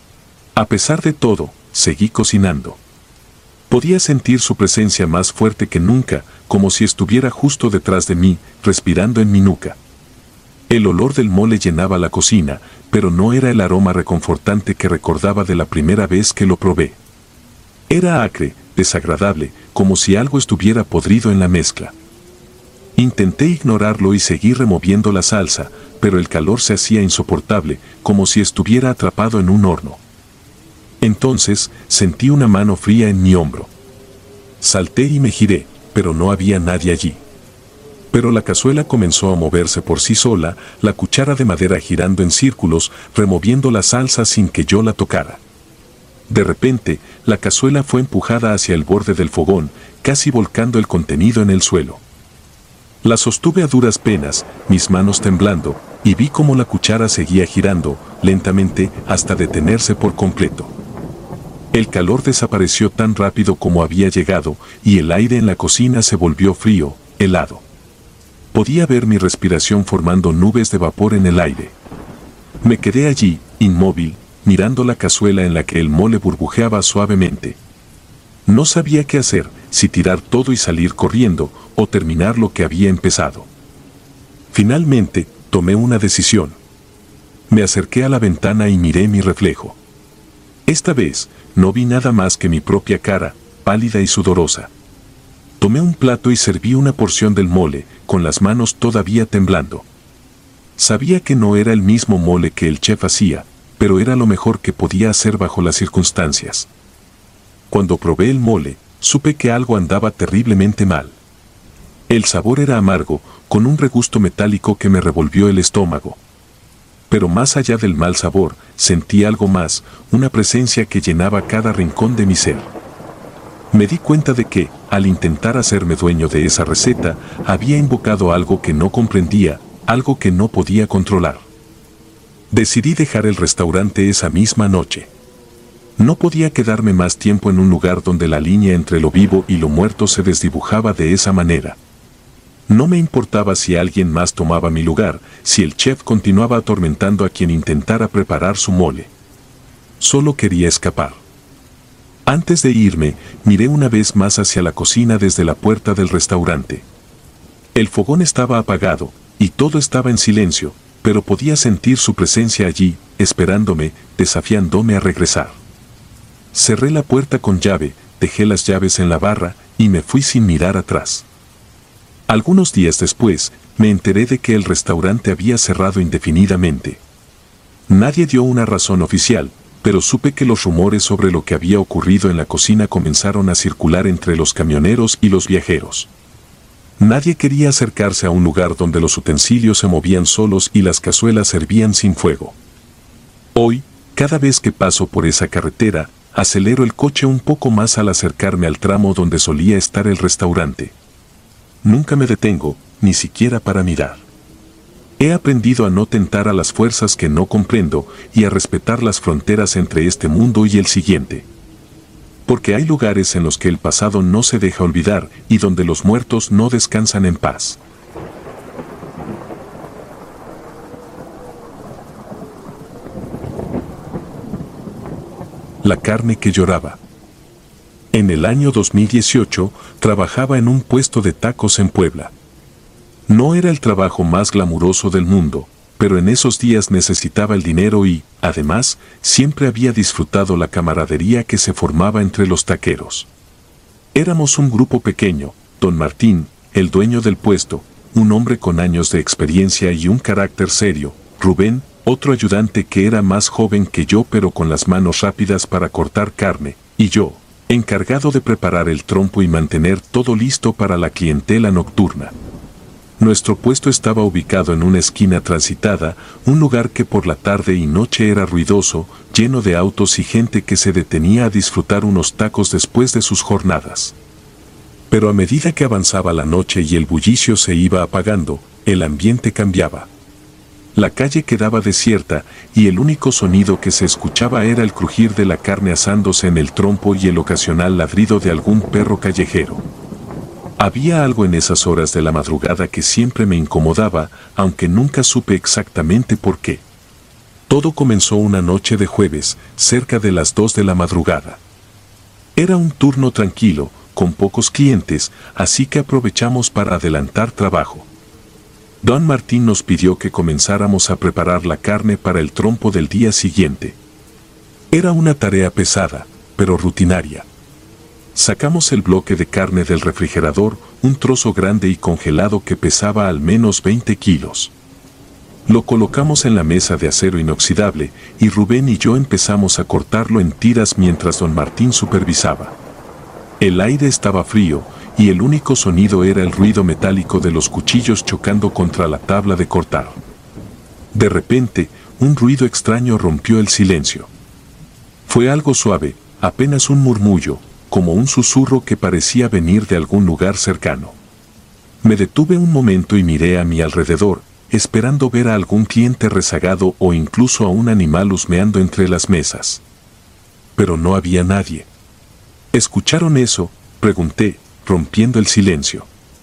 A pesar de todo, seguí cocinando. Podía sentir su presencia más fuerte que nunca, como si estuviera justo detrás de mí, respirando en mi nuca. El olor del mole llenaba la cocina, pero no era el aroma reconfortante que recordaba de la primera vez que lo probé. Era acre, desagradable, como si algo estuviera podrido en la mezcla. Intenté ignorarlo y seguí removiendo la salsa, pero el calor se hacía insoportable, como si estuviera atrapado en un horno. Entonces, sentí una mano fría en mi hombro. Salté y me giré, pero no había nadie allí. Pero la cazuela comenzó a moverse por sí sola, la cuchara de madera girando en círculos, removiendo la salsa sin que yo la tocara. De repente, la cazuela fue empujada hacia el borde del fogón, casi volcando el contenido en el suelo. La sostuve a duras penas, mis manos temblando, y vi cómo la cuchara seguía girando, lentamente, hasta detenerse por completo. El calor desapareció tan rápido como había llegado, y el aire en la cocina se volvió frío, helado. Podía ver mi respiración formando nubes de vapor en el aire. Me quedé allí, inmóvil, mirando la cazuela en la que el mole burbujeaba suavemente. No sabía qué hacer, si tirar todo y salir corriendo, o terminar lo que había empezado. Finalmente, tomé una decisión. Me acerqué a la ventana y miré mi reflejo. Esta vez, no vi nada más que mi propia cara, pálida y sudorosa. Tomé un plato y serví una porción del mole, con las manos todavía temblando. Sabía que no era el mismo mole que el chef hacía, pero era lo mejor que podía hacer bajo las circunstancias. Cuando probé el mole, supe que algo andaba terriblemente mal. El sabor era amargo, con un regusto metálico que me revolvió el estómago. Pero más allá del mal sabor, sentí algo más, una presencia que llenaba cada rincón de mi ser. Me di cuenta de que, al intentar hacerme dueño de esa receta, había invocado algo que no comprendía, algo que no podía controlar. Decidí dejar el restaurante esa misma noche. No podía quedarme más tiempo en un lugar donde la línea entre lo vivo y lo muerto se desdibujaba de esa manera. No me importaba si alguien más tomaba mi lugar, si el chef continuaba atormentando a quien intentara preparar su mole. Solo quería escapar. Antes de irme, miré una vez más hacia la cocina desde la puerta del restaurante. El fogón estaba apagado, y todo estaba en silencio, pero podía sentir su presencia allí, esperándome, desafiándome a regresar. Cerré la puerta con llave, dejé las llaves en la barra, y me fui sin mirar atrás. Algunos días después, me enteré de que el restaurante había cerrado indefinidamente. Nadie dio una razón oficial, pero supe que los rumores sobre lo que había ocurrido en la cocina comenzaron a circular entre los camioneros y los viajeros. Nadie quería acercarse a un lugar donde los utensilios se movían solos y las cazuelas servían sin fuego. Hoy, cada vez que paso por esa carretera, acelero el coche un poco más al acercarme al tramo donde solía estar el restaurante. Nunca me detengo, ni siquiera para mirar. He aprendido a no tentar a las fuerzas que no comprendo y a respetar las fronteras entre este mundo y el siguiente. Porque hay lugares en los que el pasado no se deja olvidar y donde los muertos no descansan en paz. La carne que lloraba. En el año 2018, trabajaba en un puesto de tacos en Puebla. No era el trabajo más glamuroso del mundo, pero en esos días necesitaba el dinero y, además, siempre había disfrutado la camaradería que se formaba entre los taqueros. Éramos un grupo pequeño, don Martín, el dueño del puesto, un hombre con años de experiencia y un carácter serio, Rubén, otro ayudante que era más joven que yo pero con las manos rápidas para cortar carne, y yo, encargado de preparar el trompo y mantener todo listo para la clientela nocturna. Nuestro puesto estaba ubicado en una esquina transitada, un lugar que por la tarde y noche era ruidoso, lleno de autos y gente que se detenía a disfrutar unos tacos después de sus jornadas. Pero a medida que avanzaba la noche y el bullicio se iba apagando, el ambiente cambiaba. La calle quedaba desierta y el único sonido que se escuchaba era el crujir de la carne asándose en el trompo y el ocasional ladrido de algún perro callejero. Había algo en esas horas de la madrugada que siempre me incomodaba, aunque nunca supe exactamente por qué. Todo comenzó una noche de jueves, cerca de las 2 de la madrugada. Era un turno tranquilo, con pocos clientes, así que aprovechamos para adelantar trabajo. Don Martín nos pidió que comenzáramos a preparar la carne para el trompo del día siguiente. Era una tarea pesada, pero rutinaria. Sacamos el bloque de carne del refrigerador, un trozo grande y congelado que pesaba al menos 20 kilos. Lo colocamos en la mesa de acero inoxidable y Rubén y yo empezamos a cortarlo en tiras mientras don Martín supervisaba. El aire estaba frío y el único sonido era el ruido metálico de los cuchillos chocando contra la tabla de cortar. De repente, un ruido extraño rompió el silencio. Fue algo suave, apenas un murmullo, como un susurro que parecía venir de algún lugar cercano. Me detuve un momento y miré a mi alrededor, esperando ver a algún cliente rezagado o incluso a un animal husmeando entre las mesas. Pero no había nadie. ¿Escucharon eso?, pregunté, rompiendo el silencio.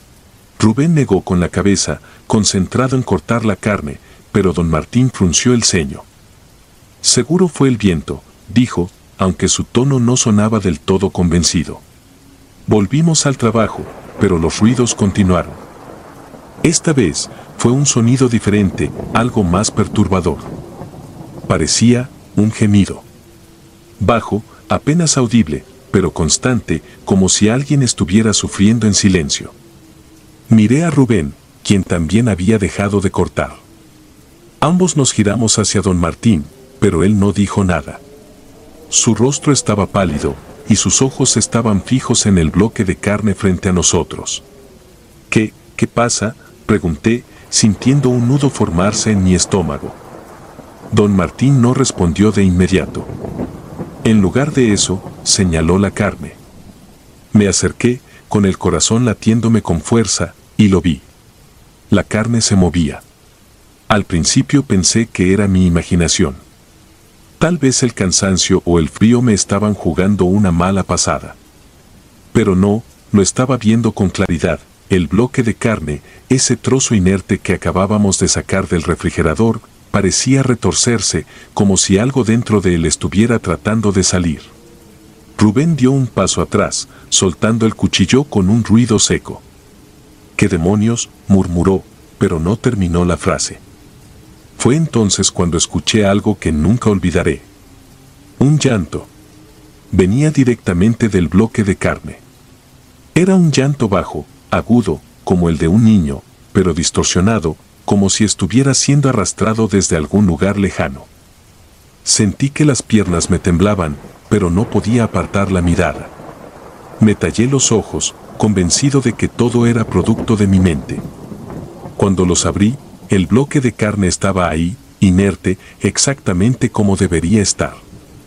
Rubén negó con la cabeza, concentrado en cortar la carne, pero don Martín frunció el ceño. Seguro fue el viento, dijo, aunque su tono no sonaba del todo convencido. Volvimos al trabajo, pero los ruidos continuaron. Esta vez fue un sonido diferente, algo más perturbador. Parecía un gemido. Bajo, apenas audible, pero constante, como si alguien estuviera sufriendo en silencio. Miré a Rubén, quien también había dejado de cortar. Ambos nos giramos hacia don Martín, pero él no dijo nada. Su rostro estaba pálido, y sus ojos estaban fijos en el bloque de carne frente a nosotros. ¿Qué pasa?, pregunté, sintiendo un nudo formarse en mi estómago. Don Martín no respondió de inmediato. En lugar de eso, señaló la carne. Me acerqué, con el corazón latiéndome con fuerza, y lo vi. La carne se movía. Al principio pensé que era mi imaginación. Tal vez el cansancio o el frío me estaban jugando una mala pasada. Pero no, lo estaba viendo con claridad. El bloque de carne, ese trozo inerte que acabábamos de sacar del refrigerador, parecía retorcerse, como si algo dentro de él estuviera tratando de salir. Rubén dio un paso atrás, soltando el cuchillo con un ruido seco. «¿Qué demonios?», murmuró, pero no terminó la frase. Fue entonces cuando escuché algo que nunca olvidaré. Un llanto. Venía directamente del bloque de carne. Era un llanto bajo, agudo, como el de un niño, pero distorsionado, como si estuviera siendo arrastrado desde algún lugar lejano. Sentí que las piernas me temblaban, pero no podía apartar la mirada. Me tallé los ojos, convencido de que todo era producto de mi mente. Cuando los abrí, el bloque de carne estaba ahí, inerte, exactamente como debería estar.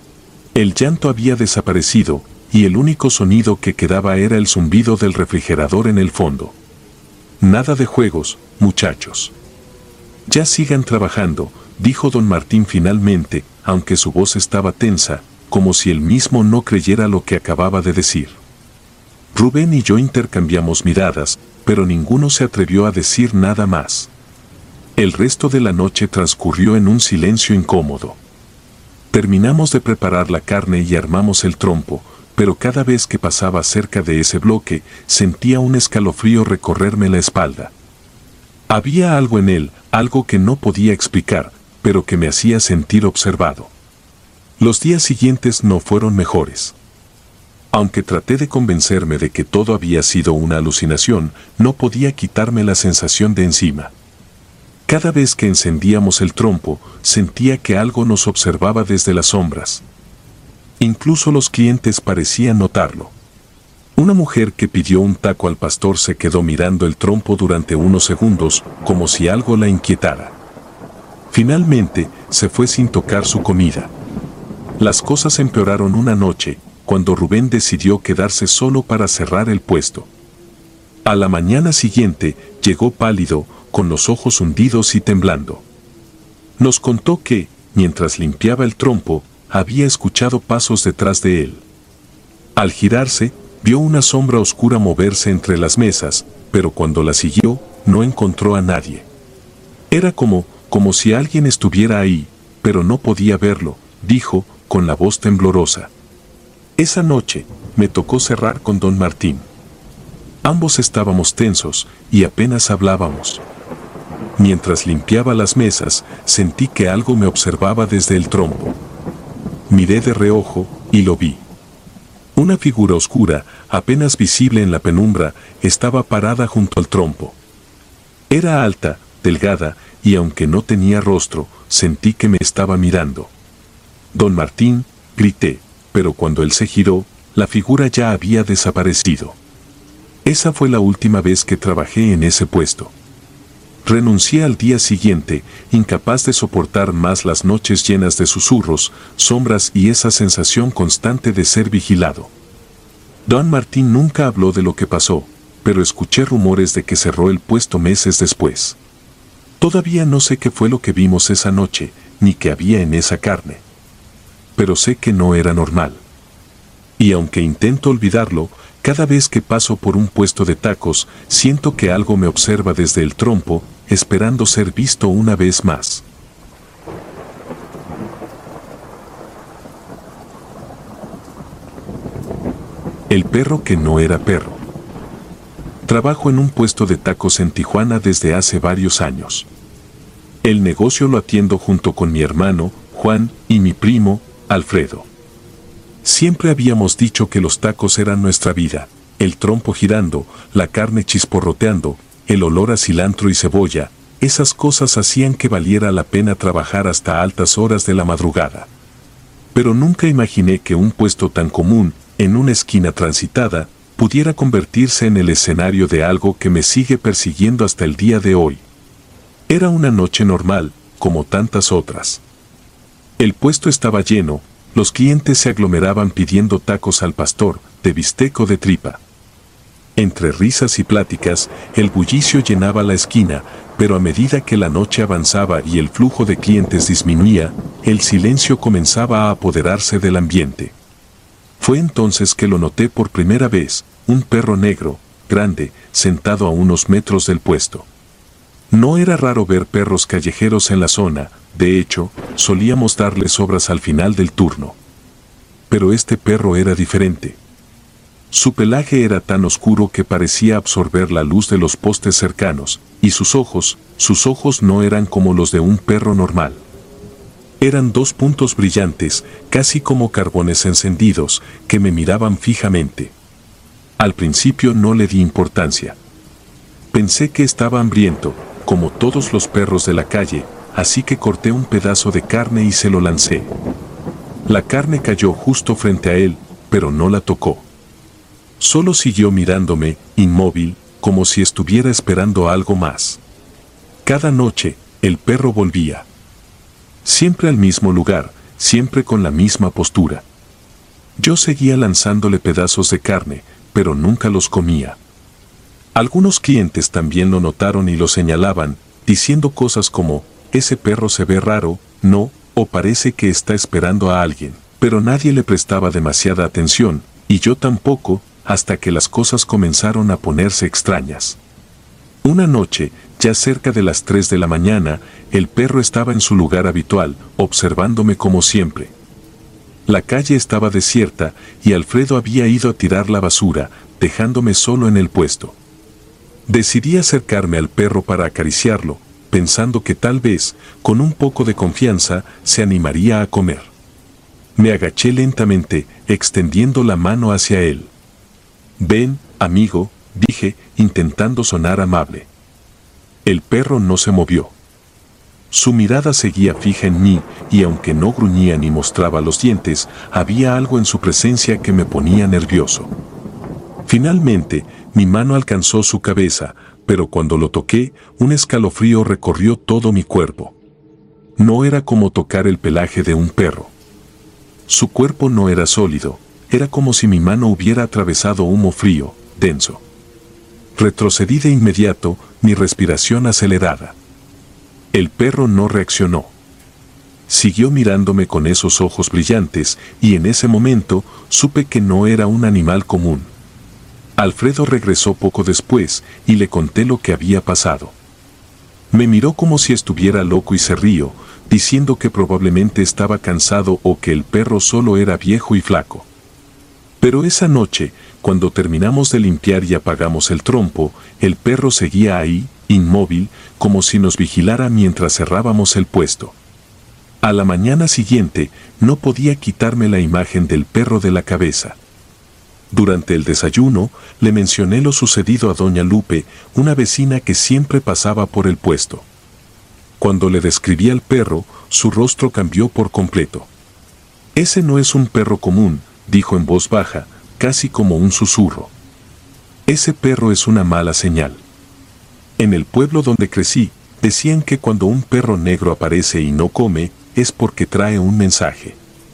El llanto había desaparecido, y el único sonido que quedaba era el zumbido del refrigerador en el fondo. Nada de juegos, muchachos. Ya sigan trabajando, dijo don Martín finalmente, aunque su voz estaba tensa, como si él mismo no creyera lo que acababa de decir. Rubén y yo intercambiamos miradas, pero ninguno se atrevió a decir nada más. El resto de la noche transcurrió en un silencio incómodo. Terminamos de preparar la carne y armamos el trompo, pero cada vez que pasaba cerca de ese bloque, sentía un escalofrío recorrerme la espalda. Había algo en él, algo que no podía explicar, pero que me hacía sentir observado. Los días siguientes no fueron mejores. Aunque traté de convencerme de que todo había sido una alucinación, no podía quitarme la sensación de encima. Cada vez que encendíamos el trompo, sentía que algo nos observaba desde las sombras. Incluso los clientes parecían notarlo. Una mujer que pidió un taco al pastor se quedó mirando el trompo durante unos segundos, como si algo la inquietara. Finalmente, se fue sin tocar su comida. Las cosas empeoraron una noche, cuando Rubén decidió quedarse solo para cerrar el puesto. A la mañana siguiente, llegó pálido, con los ojos hundidos y temblando. Nos contó que, mientras limpiaba el trompo, había escuchado pasos detrás de él. Al girarse, vio una sombra oscura moverse entre las mesas, pero cuando la siguió, no encontró a nadie. Era como si alguien estuviera ahí, pero no podía verlo, dijo, con la voz temblorosa. Esa noche, me tocó cerrar con don Martín. Ambos estábamos tensos, y apenas hablábamos. Mientras limpiaba las mesas, sentí que algo me observaba desde el trompo. Miré de reojo, y lo vi. Una figura oscura, apenas visible en la penumbra, estaba parada junto al trompo. Era alta, delgada, y aunque no tenía rostro, sentí que me estaba mirando. Don Martín, grité, pero cuando él se giró, la figura ya había desaparecido. Esa fue la última vez que trabajé en ese puesto. Renuncié al día siguiente, incapaz de soportar más las noches llenas de susurros, sombras y esa sensación constante de ser vigilado. Don Martín nunca habló de lo que pasó, pero escuché rumores de que cerró el puesto meses después. Todavía no sé qué fue lo que vimos esa noche, ni qué había en esa carne. Pero sé que no era normal. Y aunque intento olvidarlo, cada vez que paso por un puesto de tacos, siento que algo me observa desde el trompo, esperando ser visto una vez más. El perro que no era perro. Trabajo en un puesto de tacos en Tijuana desde hace varios años. El negocio lo atiendo junto con mi hermano, Juan, y mi primo, Alfredo. Siempre habíamos dicho que los tacos eran nuestra vida, el trompo girando, la carne chisporroteando, el olor a cilantro y cebolla, esas cosas hacían que valiera la pena trabajar hasta altas horas de la madrugada. Pero nunca imaginé que un puesto tan común, en una esquina transitada, pudiera convertirse en el escenario de algo que me sigue persiguiendo hasta el día de hoy. Era una noche normal, como tantas otras. El puesto estaba lleno, los clientes se aglomeraban pidiendo tacos al pastor, de bistec o de tripa. Entre risas y pláticas, el bullicio llenaba la esquina, pero a medida que la noche avanzaba y el flujo de clientes disminuía, el silencio comenzaba a apoderarse del ambiente. Fue entonces que lo noté por primera vez, un perro negro, grande, sentado a unos metros del puesto. No era raro ver perros callejeros en la zona, de hecho, solíamos darle sobras al final del turno. Pero este perro era diferente. Su pelaje era tan oscuro que parecía absorber la luz de los postes cercanos, y sus ojos no eran como los de un perro normal. Eran dos puntos brillantes, casi como carbones encendidos, que me miraban fijamente. Al principio no le di importancia. Pensé que estaba hambriento, como todos los perros de la calle, así que corté un pedazo de carne y se lo lancé. La carne cayó justo frente a él, pero no la tocó. Solo siguió mirándome, inmóvil, como si estuviera esperando algo más. Cada noche, el perro volvía. Siempre al mismo lugar, siempre con la misma postura. Yo seguía lanzándole pedazos de carne, pero nunca los comía. Algunos clientes también lo notaron y lo señalaban, diciendo cosas como, ese perro se ve raro, no, o parece que está esperando a alguien, pero nadie le prestaba demasiada atención, y yo tampoco, hasta que las cosas comenzaron a ponerse extrañas. Una noche, ya cerca de las 3 de la mañana, el perro estaba en su lugar habitual, observándome como siempre. La calle estaba desierta, y Alfredo había ido a tirar la basura, dejándome solo en el puesto. Decidí acercarme al perro para acariciarlo, pensando que tal vez, con un poco de confianza, se animaría a comer. Me agaché lentamente, extendiendo la mano hacia él. «Ven, amigo», dije, intentando sonar amable. El perro no se movió. Su mirada seguía fija en mí, y aunque no gruñía ni mostraba los dientes, había algo en su presencia que me ponía nervioso. Finalmente, mi mano alcanzó su cabeza, pero cuando lo toqué, un escalofrío recorrió todo mi cuerpo. No era como tocar el pelaje de un perro. Su cuerpo no era sólido, era como si mi mano hubiera atravesado humo frío, denso. Retrocedí de inmediato, mi respiración acelerada. El perro no reaccionó. Siguió mirándome con esos ojos brillantes y en ese momento supe que no era un animal común. Alfredo regresó poco después y le conté lo que había pasado. Me miró como si estuviera loco y se rió, diciendo que probablemente estaba cansado o que el perro solo era viejo y flaco. Pero esa noche, cuando terminamos de limpiar y apagamos el trompo, el perro seguía ahí, inmóvil, como si nos vigilara mientras cerrábamos el puesto. A la mañana siguiente, no podía quitarme la imagen del perro de la cabeza. Durante el desayuno, le mencioné lo sucedido a doña Lupe, una vecina que siempre pasaba por el puesto. Cuando le describí al perro, su rostro cambió por completo. «Ese no es un perro común», dijo en voz baja, casi como un susurro. «Ese perro es una mala señal». En el pueblo donde crecí, decían que cuando un perro negro aparece y no come, es porque trae un mensaje.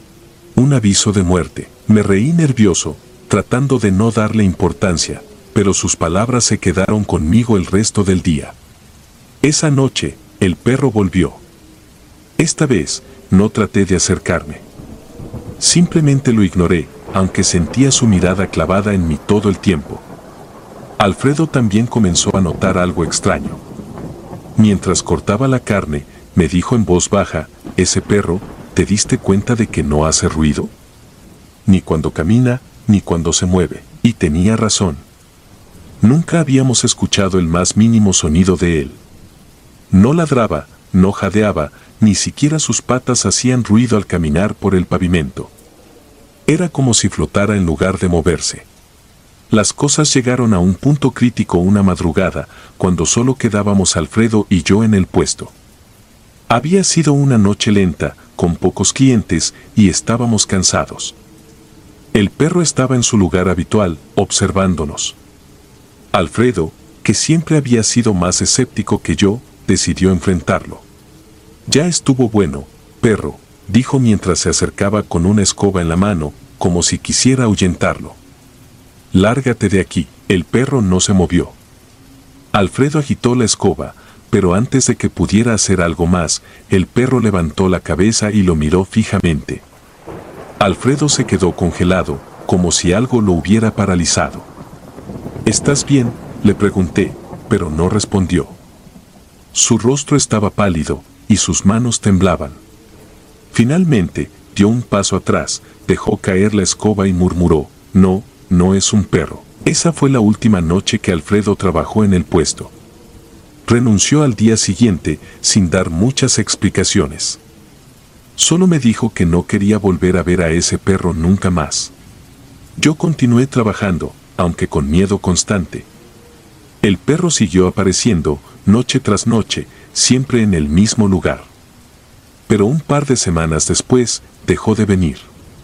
Un aviso de muerte. Me reí nervioso, tratando de no darle importancia, pero sus palabras se quedaron conmigo el resto del día. Esa noche, el perro volvió. Esta vez, no traté de acercarme. Simplemente lo ignoré, aunque sentía su mirada clavada en mí todo el tiempo. Alfredo también comenzó a notar algo extraño. Mientras cortaba la carne, me dijo en voz baja, «Ese perro, ¿te diste cuenta de que no hace ruido? Ni cuando camina, ni cuando se mueve». Y tenía razón. Nunca habíamos escuchado el más mínimo sonido de él. No ladraba, no jadeaba, ni siquiera sus patas hacían ruido al caminar por el pavimento. Era como si flotara en lugar de moverse. Las cosas llegaron a un punto crítico una madrugada, cuando solo quedábamos Alfredo y yo en el puesto. Había sido una noche lenta, con pocos clientes, y estábamos cansados. El perro estaba en su lugar habitual, observándonos. Alfredo, que siempre había sido más escéptico que yo, decidió enfrentarlo. «Ya estuvo bueno, perro», dijo mientras se acercaba con una escoba en la mano, como si quisiera ahuyentarlo. «Lárgate de aquí». El perro no se movió. Alfredo agitó la escoba, pero antes de que pudiera hacer algo más, el perro levantó la cabeza y lo miró fijamente. Alfredo se quedó congelado, como si algo lo hubiera paralizado. «¿Estás bien?», le pregunté, pero no respondió. Su rostro estaba pálido, y sus manos temblaban. Finalmente, dio un paso atrás, dejó caer la escoba y murmuró, «No, no es un perro». Esa fue la última noche que Alfredo trabajó en el puesto. Renunció al día siguiente, sin dar muchas explicaciones. Solo me dijo que no quería volver a ver a ese perro nunca más. Yo continué trabajando, aunque con miedo constante. El perro siguió apareciendo, noche tras noche, siempre en el mismo lugar. Pero un par de semanas después, dejó de venir.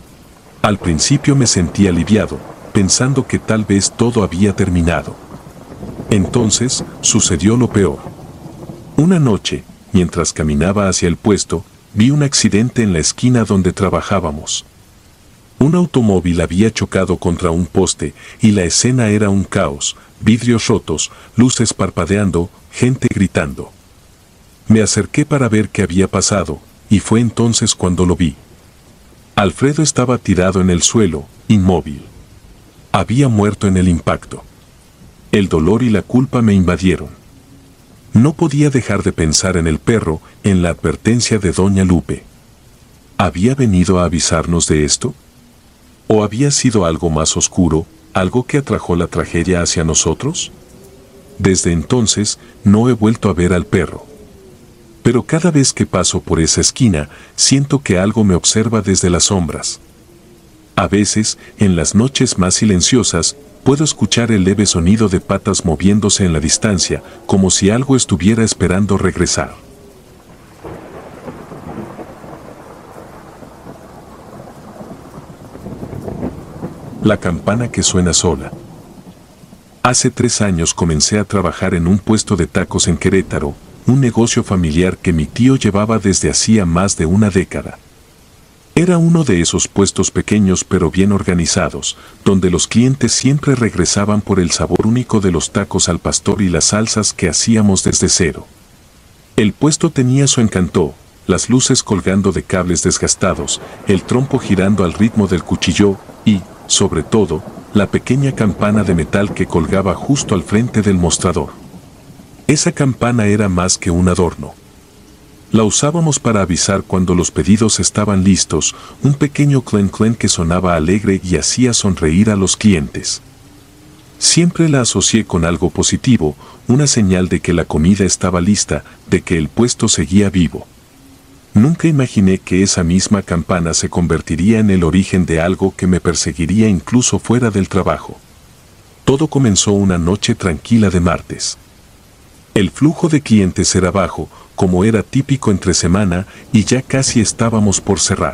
Al principio me sentí aliviado, pensando que tal vez todo había terminado. Entonces, sucedió lo peor. Una noche, mientras caminaba hacia el puesto, vi un accidente en la esquina donde trabajábamos. Un automóvil había chocado contra un poste y la escena era un caos, vidrios rotos, luces parpadeando, gente gritando. Me acerqué para ver qué había pasado, y fue entonces cuando lo vi. Alfredo estaba tirado en el suelo, inmóvil. Había muerto en el impacto. El dolor y la culpa me invadieron. No podía dejar de pensar en el perro, en la advertencia de doña Lupe. ¿Había venido a avisarnos de esto? ¿O había sido algo más oscuro, algo que atrajo la tragedia hacia nosotros? Desde entonces, no he vuelto a ver al perro. Pero cada vez que paso por esa esquina, siento que algo me observa desde las sombras. A veces, en las noches más silenciosas, puedo escuchar el leve sonido de patas moviéndose en la distancia, como si algo estuviera esperando regresar. La campana que suena sola. Hace 3 años comencé a trabajar en un puesto de tacos en Querétaro, un negocio familiar que mi tío llevaba desde hacía más de una década. Era uno de esos puestos pequeños pero bien organizados, donde los clientes siempre regresaban por el sabor único de los tacos al pastor y las salsas que hacíamos desde cero. El puesto tenía su encanto, las luces colgando de cables desgastados, el trompo girando al ritmo del cuchillo y, sobre todo, la pequeña campana de metal que colgaba justo al frente del mostrador. Esa campana era más que un adorno. La usábamos para avisar cuando los pedidos estaban listos, un pequeño clen-clen que sonaba alegre y hacía sonreír a los clientes. Siempre la asocié con algo positivo, una señal de que la comida estaba lista, de que el puesto seguía vivo. Nunca imaginé que esa misma campana se convertiría en el origen de algo que me perseguiría incluso fuera del trabajo. Todo comenzó una noche tranquila de martes. El flujo de clientes era bajo, como era típico entre semana, y ya casi estábamos por cerrar.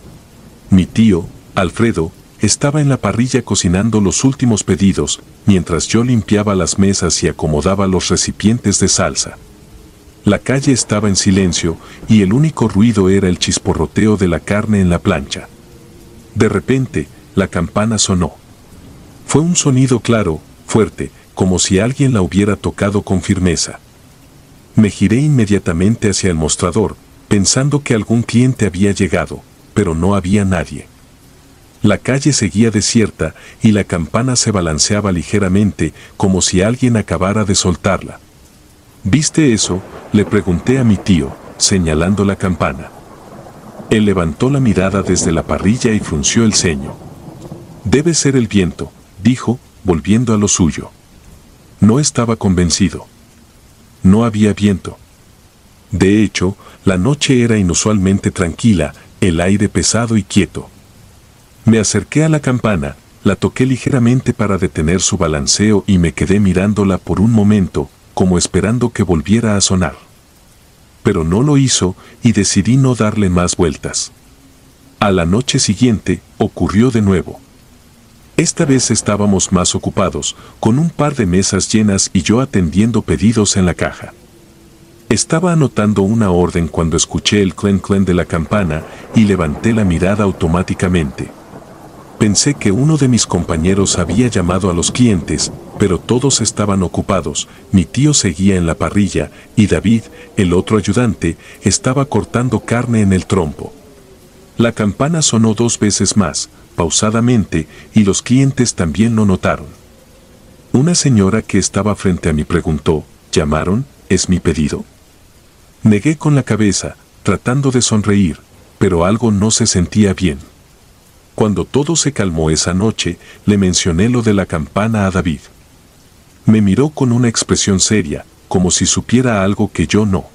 Mi tío, Alfredo, estaba en la parrilla cocinando los últimos pedidos, mientras yo limpiaba las mesas y acomodaba los recipientes de salsa. La calle estaba en silencio y el único ruido era el chisporroteo de la carne en la plancha. De repente, la campana sonó. Fue un sonido claro, fuerte, como si alguien la hubiera tocado con firmeza. Me giré inmediatamente hacia el mostrador, pensando que algún cliente había llegado, pero no había nadie. La calle seguía desierta y la campana se balanceaba ligeramente, como si alguien acabara de soltarla. ¿Viste eso?, le pregunté a mi tío, señalando la campana. Él levantó la mirada desde la parrilla y frunció el ceño. Debe ser el viento, dijo, volviendo a lo suyo. No estaba convencido. No había viento. De hecho, la noche era inusualmente tranquila, el aire pesado y quieto. Me acerqué a la campana, la toqué ligeramente para detener su balanceo y me quedé mirándola por un momento, como esperando que volviera a sonar. Pero no lo hizo y decidí no darle más vueltas. A la noche siguiente, ocurrió de nuevo. Esta vez estábamos más ocupados, con un par de mesas llenas y yo atendiendo pedidos en la caja. Estaba anotando una orden cuando escuché el clen-clen de la campana y levanté la mirada automáticamente. Pensé que uno de mis compañeros había llamado a los clientes, pero todos estaban ocupados, mi tío seguía en la parrilla y David, el otro ayudante, estaba cortando carne en el trompo. La campana sonó 2 veces más, pausadamente, y los clientes también lo notaron. Una señora que estaba frente a mí preguntó, ¿llamaron? ¿Es mi pedido? Negué con la cabeza, tratando de sonreír, pero algo no se sentía bien. Cuando todo se calmó esa noche, le mencioné lo de la campana a David. Me miró con una expresión seria, como si supiera algo que yo no.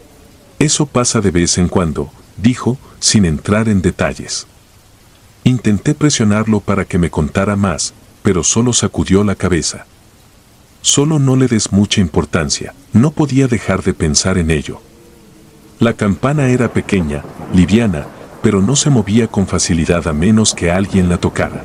Eso pasa de vez en cuando, dijo, sin entrar en detalles. Intenté presionarlo para que me contara más, pero solo sacudió la cabeza. Solo no le des mucha importancia, no podía dejar de pensar en ello. La campana era pequeña, liviana, pero no se movía con facilidad a menos que alguien la tocara.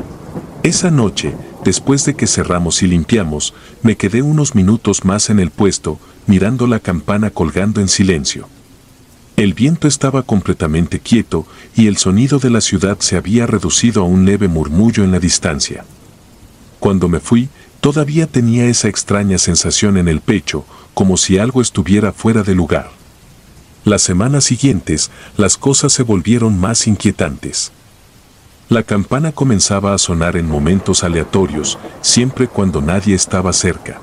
Esa noche, después de que cerramos y limpiamos, me quedé unos minutos más en el puesto, mirando la campana colgando en silencio. El viento estaba completamente quieto y el sonido de la ciudad se había reducido a un leve murmullo en la distancia. Cuando me fui, todavía tenía esa extraña sensación en el pecho, como si algo estuviera fuera de lugar. Las semanas siguientes, las cosas se volvieron más inquietantes. La campana comenzaba a sonar en momentos aleatorios, siempre cuando nadie estaba cerca.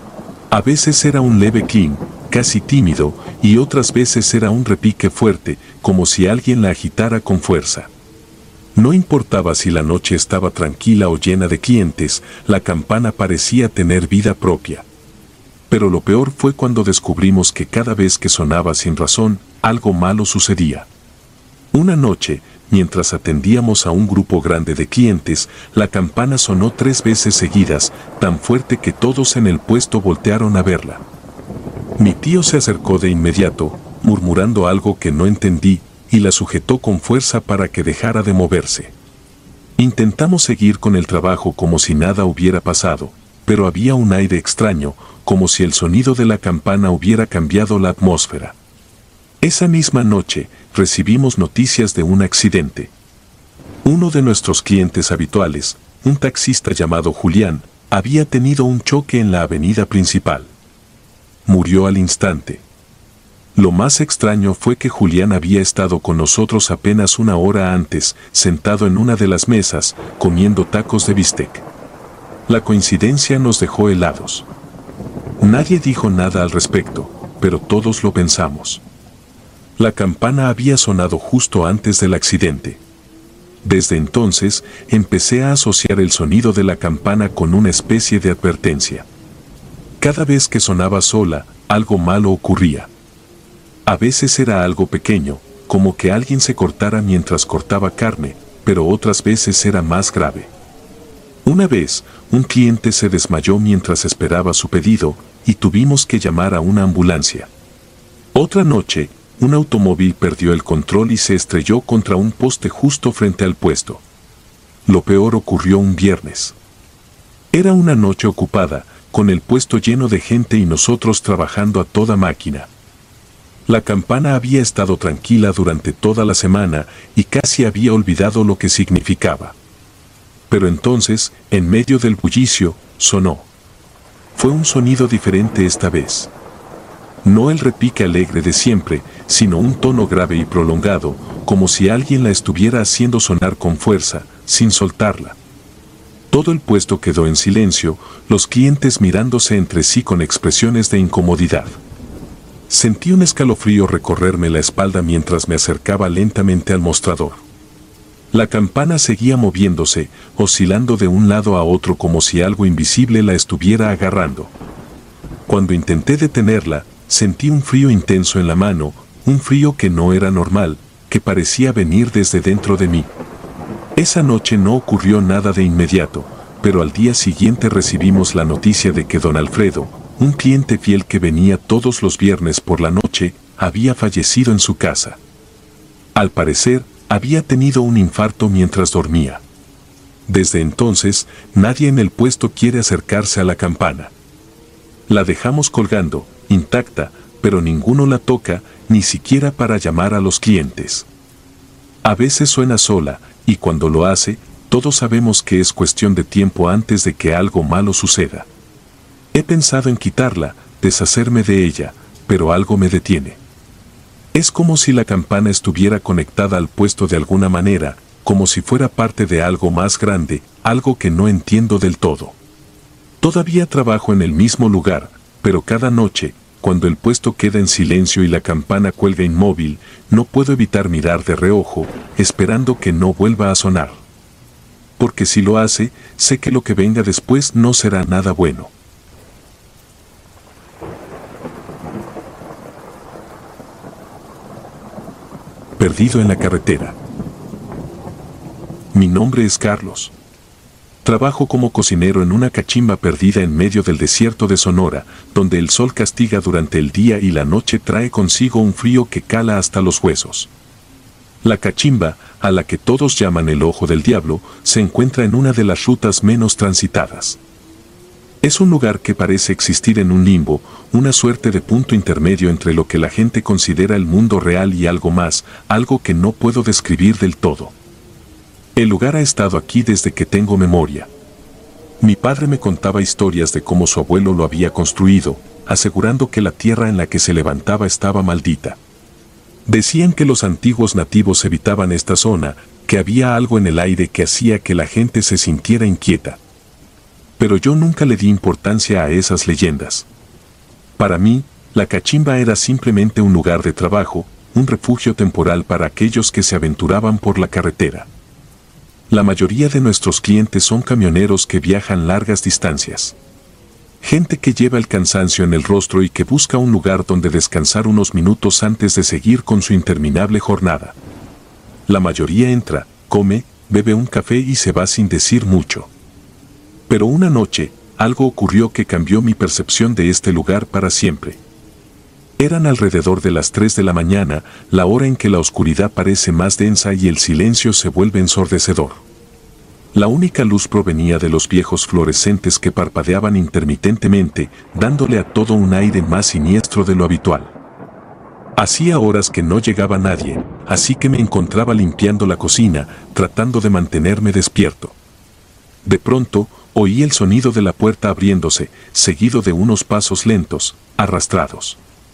A veces era un leve clink, casi tímido, y otras veces era un repique fuerte, como si alguien la agitara con fuerza. No importaba si la noche estaba tranquila o llena de clientes, la campana parecía tener vida propia. Pero lo peor fue cuando descubrimos que cada vez que sonaba sin razón, algo malo sucedía. Una noche, mientras atendíamos a un grupo grande de clientes, la campana sonó 3 veces seguidas, tan fuerte que todos en el puesto voltearon a verla. Mi tío se acercó de inmediato, murmurando algo que no entendí, y la sujetó con fuerza para que dejara de moverse. Intentamos seguir con el trabajo como si nada hubiera pasado, pero había un aire extraño, como si el sonido de la campana hubiera cambiado la atmósfera. Esa misma noche, recibimos noticias de un accidente. Uno de nuestros clientes habituales, un taxista llamado Julián, había tenido un choque en la avenida principal. Murió al instante. Lo más extraño fue que Julián había estado con nosotros apenas una hora antes, sentado en una de las mesas, comiendo tacos de bistec. La coincidencia nos dejó helados. Nadie dijo nada al respecto, pero todos lo pensamos. La campana había sonado justo antes del accidente. Desde entonces, empecé a asociar el sonido de la campana con una especie de advertencia. Cada vez que sonaba sola, algo malo ocurría. A veces era algo pequeño, como que alguien se cortara mientras cortaba carne, pero otras veces era más grave. Una vez, un cliente se desmayó mientras esperaba su pedido, y tuvimos que llamar a una ambulancia. Otra noche, un automóvil perdió el control y se estrelló contra un poste justo frente al puesto. Lo peor ocurrió un viernes. Era una noche ocupada, con el puesto lleno de gente y nosotros trabajando a toda máquina. La campana había estado tranquila durante toda la semana y casi había olvidado lo que significaba. Pero entonces, en medio del bullicio, sonó. Fue un sonido diferente esta vez. No el repique alegre de siempre, sino un tono grave y prolongado, como si alguien la estuviera haciendo sonar con fuerza, sin soltarla. Todo el puesto quedó en silencio, los clientes mirándose entre sí con expresiones de incomodidad. Sentí un escalofrío recorrerme la espalda mientras me acercaba lentamente al mostrador. La campana seguía moviéndose, oscilando de un lado a otro como si algo invisible la estuviera agarrando. Cuando intenté detenerla, sentí un frío intenso en la mano, un frío que no era normal, que parecía venir desde dentro de mí. Esa noche no ocurrió nada de inmediato, pero al día siguiente recibimos la noticia de que don Alfredo, un cliente fiel que venía todos los viernes por la noche, había fallecido en su casa. Al parecer, había tenido un infarto mientras dormía. Desde entonces, nadie en el puesto quiere acercarse a la campana. La dejamos colgando, intacta, pero ninguno la toca, ni siquiera para llamar a los clientes. A veces suena sola, y cuando lo hace, todos sabemos que es cuestión de tiempo antes de que algo malo suceda. He pensado en quitarla, deshacerme de ella, pero algo me detiene. Es como si la campana estuviera conectada al puesto de alguna manera, como si fuera parte de algo más grande, algo que no entiendo del todo. Todavía trabajo en el mismo lugar, pero cada noche, cuando el puesto queda en silencio y la campana cuelga inmóvil, no puedo evitar mirar de reojo, esperando que no vuelva a sonar. Porque si lo hace, sé que lo que venga después no será nada bueno. Perdido en la carretera. Mi nombre es Carlos. Trabajo como cocinero en una cachimba perdida en medio del desierto de Sonora, donde el sol castiga durante el día y la noche trae consigo un frío que cala hasta los huesos. La cachimba, a la que todos llaman el Ojo del Diablo, se encuentra en una de las rutas menos transitadas. Es un lugar que parece existir en un limbo, una suerte de punto intermedio entre lo que la gente considera el mundo real y algo más, algo que no puedo describir del todo. El lugar ha estado aquí desde que tengo memoria. Mi padre me contaba historias de cómo su abuelo lo había construido, asegurando que la tierra en la que se levantaba estaba maldita. Decían que los antiguos nativos evitaban esta zona, que había algo en el aire que hacía que la gente se sintiera inquieta. Pero yo nunca le di importancia a esas leyendas. Para mí, la cachimba era simplemente un lugar de trabajo, un refugio temporal para aquellos que se aventuraban por la carretera. La mayoría de nuestros clientes son camioneros que viajan largas distancias. Gente que lleva el cansancio en el rostro y que busca un lugar donde descansar unos minutos antes de seguir con su interminable jornada. La mayoría entra, come, bebe un café y se va sin decir mucho. Pero una noche, algo ocurrió que cambió mi percepción de este lugar para siempre. Eran alrededor de las 3 de la mañana, la hora en que la oscuridad parece más densa y el silencio se vuelve ensordecedor. La única luz provenía de los viejos fluorescentes que parpadeaban intermitentemente, dándole a todo un aire más siniestro de lo habitual. Hacía horas que no llegaba nadie, así que me encontraba limpiando la cocina, tratando de mantenerme despierto. De pronto, oí el sonido de la puerta abriéndose, seguido de unos pasos lentos, arrastrados.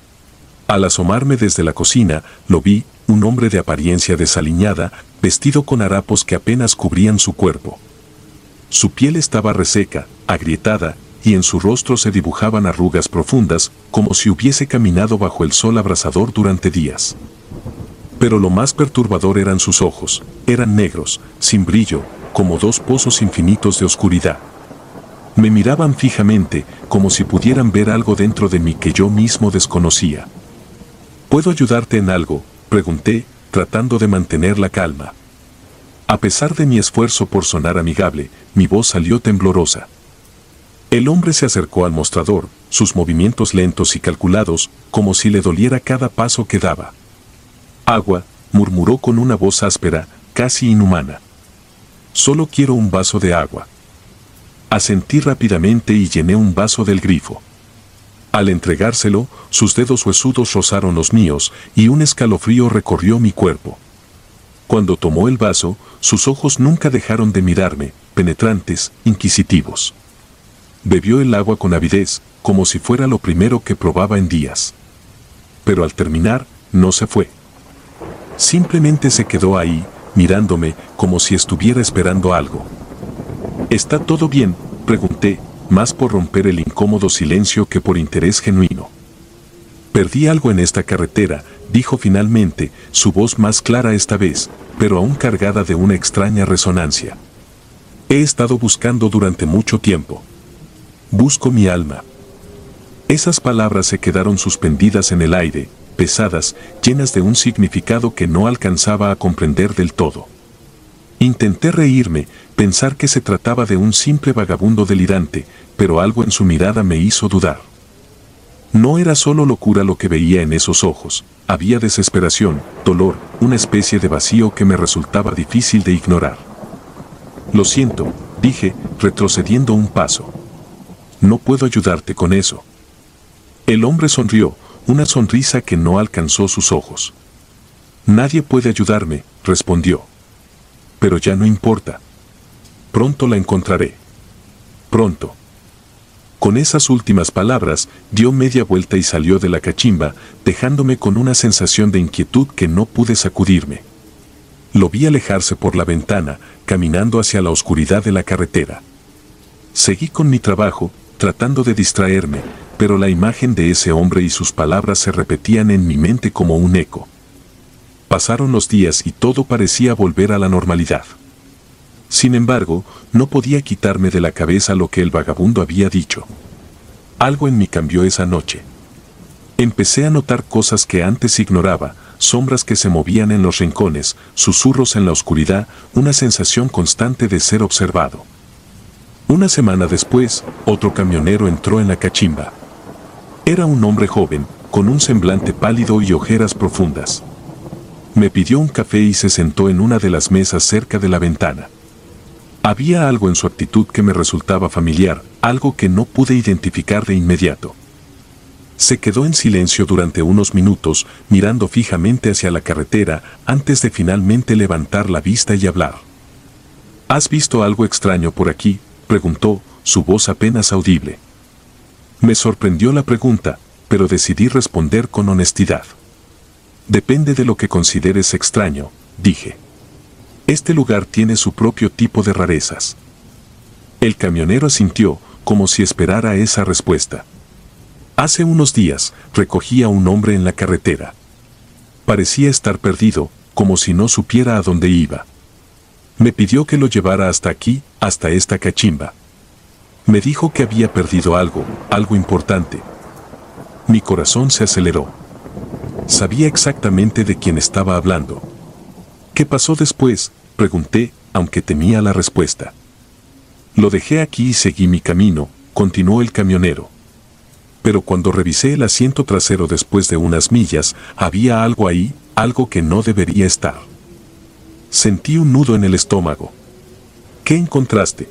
Al asomarme desde la cocina, lo vi, un hombre de apariencia desaliñada, vestido con harapos que apenas cubrían su cuerpo. Su piel estaba reseca, agrietada, y en su rostro se dibujaban arrugas profundas, como si hubiese caminado bajo el sol abrasador durante días. Pero lo más perturbador eran sus ojos, eran negros, sin brillo, como dos pozos infinitos de oscuridad. Me miraban fijamente, como si pudieran ver algo dentro de mí que yo mismo desconocía. ¿Puedo ayudarte en algo?, pregunté, tratando de mantener la calma. A pesar de mi esfuerzo por sonar amigable, mi voz salió temblorosa. El hombre se acercó al mostrador, sus movimientos lentos y calculados, como si le doliera cada paso que daba. «Agua», murmuró con una voz áspera, casi inhumana. «Solo quiero un vaso de agua». Asentí rápidamente y llené un vaso del grifo. Al entregárselo, sus dedos huesudos rozaron los míos y un escalofrío recorrió mi cuerpo. Cuando tomó el vaso, sus ojos nunca dejaron de mirarme, penetrantes, inquisitivos. Bebió el agua con avidez, como si fuera lo primero que probaba en días. Pero al terminar, no se fue. Simplemente se quedó ahí, mirándome, como si estuviera esperando algo. ¿Está todo bien?, pregunté, más por romper el incómodo silencio que por interés genuino. «Perdí algo en esta carretera», dijo finalmente, su voz más clara esta vez, pero aún cargada de una extraña resonancia. «He estado buscando durante mucho tiempo. Busco mi alma». Esas palabras se quedaron suspendidas en el aire, pesadas, llenas de un significado que no alcanzaba a comprender del todo. Intenté reírme, pensar que se trataba de un simple vagabundo delirante, pero algo en su mirada me hizo dudar. No era solo locura lo que veía en esos ojos, había desesperación, dolor, una especie de vacío que me resultaba difícil de ignorar. «Lo siento», dije, retrocediendo un paso. «No puedo ayudarte con eso». El hombre sonrió, una sonrisa que no alcanzó sus ojos. «Nadie puede ayudarme», respondió. «Pero ya no importa. Pronto la encontraré. Pronto». Con esas últimas palabras, dio media vuelta y salió de la cachimba, dejándome con una sensación de inquietud que no pude sacudirme. Lo vi alejarse por la ventana, caminando hacia la oscuridad de la carretera. Seguí con mi trabajo, tratando de distraerme, pero la imagen de ese hombre y sus palabras se repetían en mi mente como un eco. Pasaron los días y todo parecía volver a la normalidad. Sin embargo, no podía quitarme de la cabeza lo que el vagabundo había dicho. Algo en mí cambió esa noche. Empecé a notar cosas que antes ignoraba, sombras que se movían en los rincones, susurros en la oscuridad, una sensación constante de ser observado. Una semana después, otro camionero entró en la cachimba. Era un hombre joven, con un semblante pálido y ojeras profundas. Me pidió un café y se sentó en una de las mesas cerca de la ventana. Había algo en su actitud que me resultaba familiar, algo que no pude identificar de inmediato. Se quedó en silencio durante unos minutos, mirando fijamente hacia la carretera, antes de finalmente levantar la vista y hablar. «¿Has visto algo extraño por aquí?», preguntó, su voz apenas audible. Me sorprendió la pregunta, pero decidí responder con honestidad. «Depende de lo que consideres extraño», dije. «Este lugar tiene su propio tipo de rarezas». El camionero asintió, como si esperara esa respuesta. «Hace unos días, recogí a un hombre en la carretera. Parecía estar perdido, como si no supiera a dónde iba. Me pidió que lo llevara hasta aquí, hasta esta cachimba. Me dijo que había perdido algo, algo importante». Mi corazón se aceleró. Sabía exactamente de quién estaba hablando. «¿Qué pasó después?», pregunté, aunque temía la respuesta. «Lo dejé aquí y seguí mi camino», continuó el camionero. «Pero cuando revisé el asiento trasero después de unas millas, había algo ahí, algo que no debería estar. Sentí un nudo en el estómago. ¿Qué encontraste?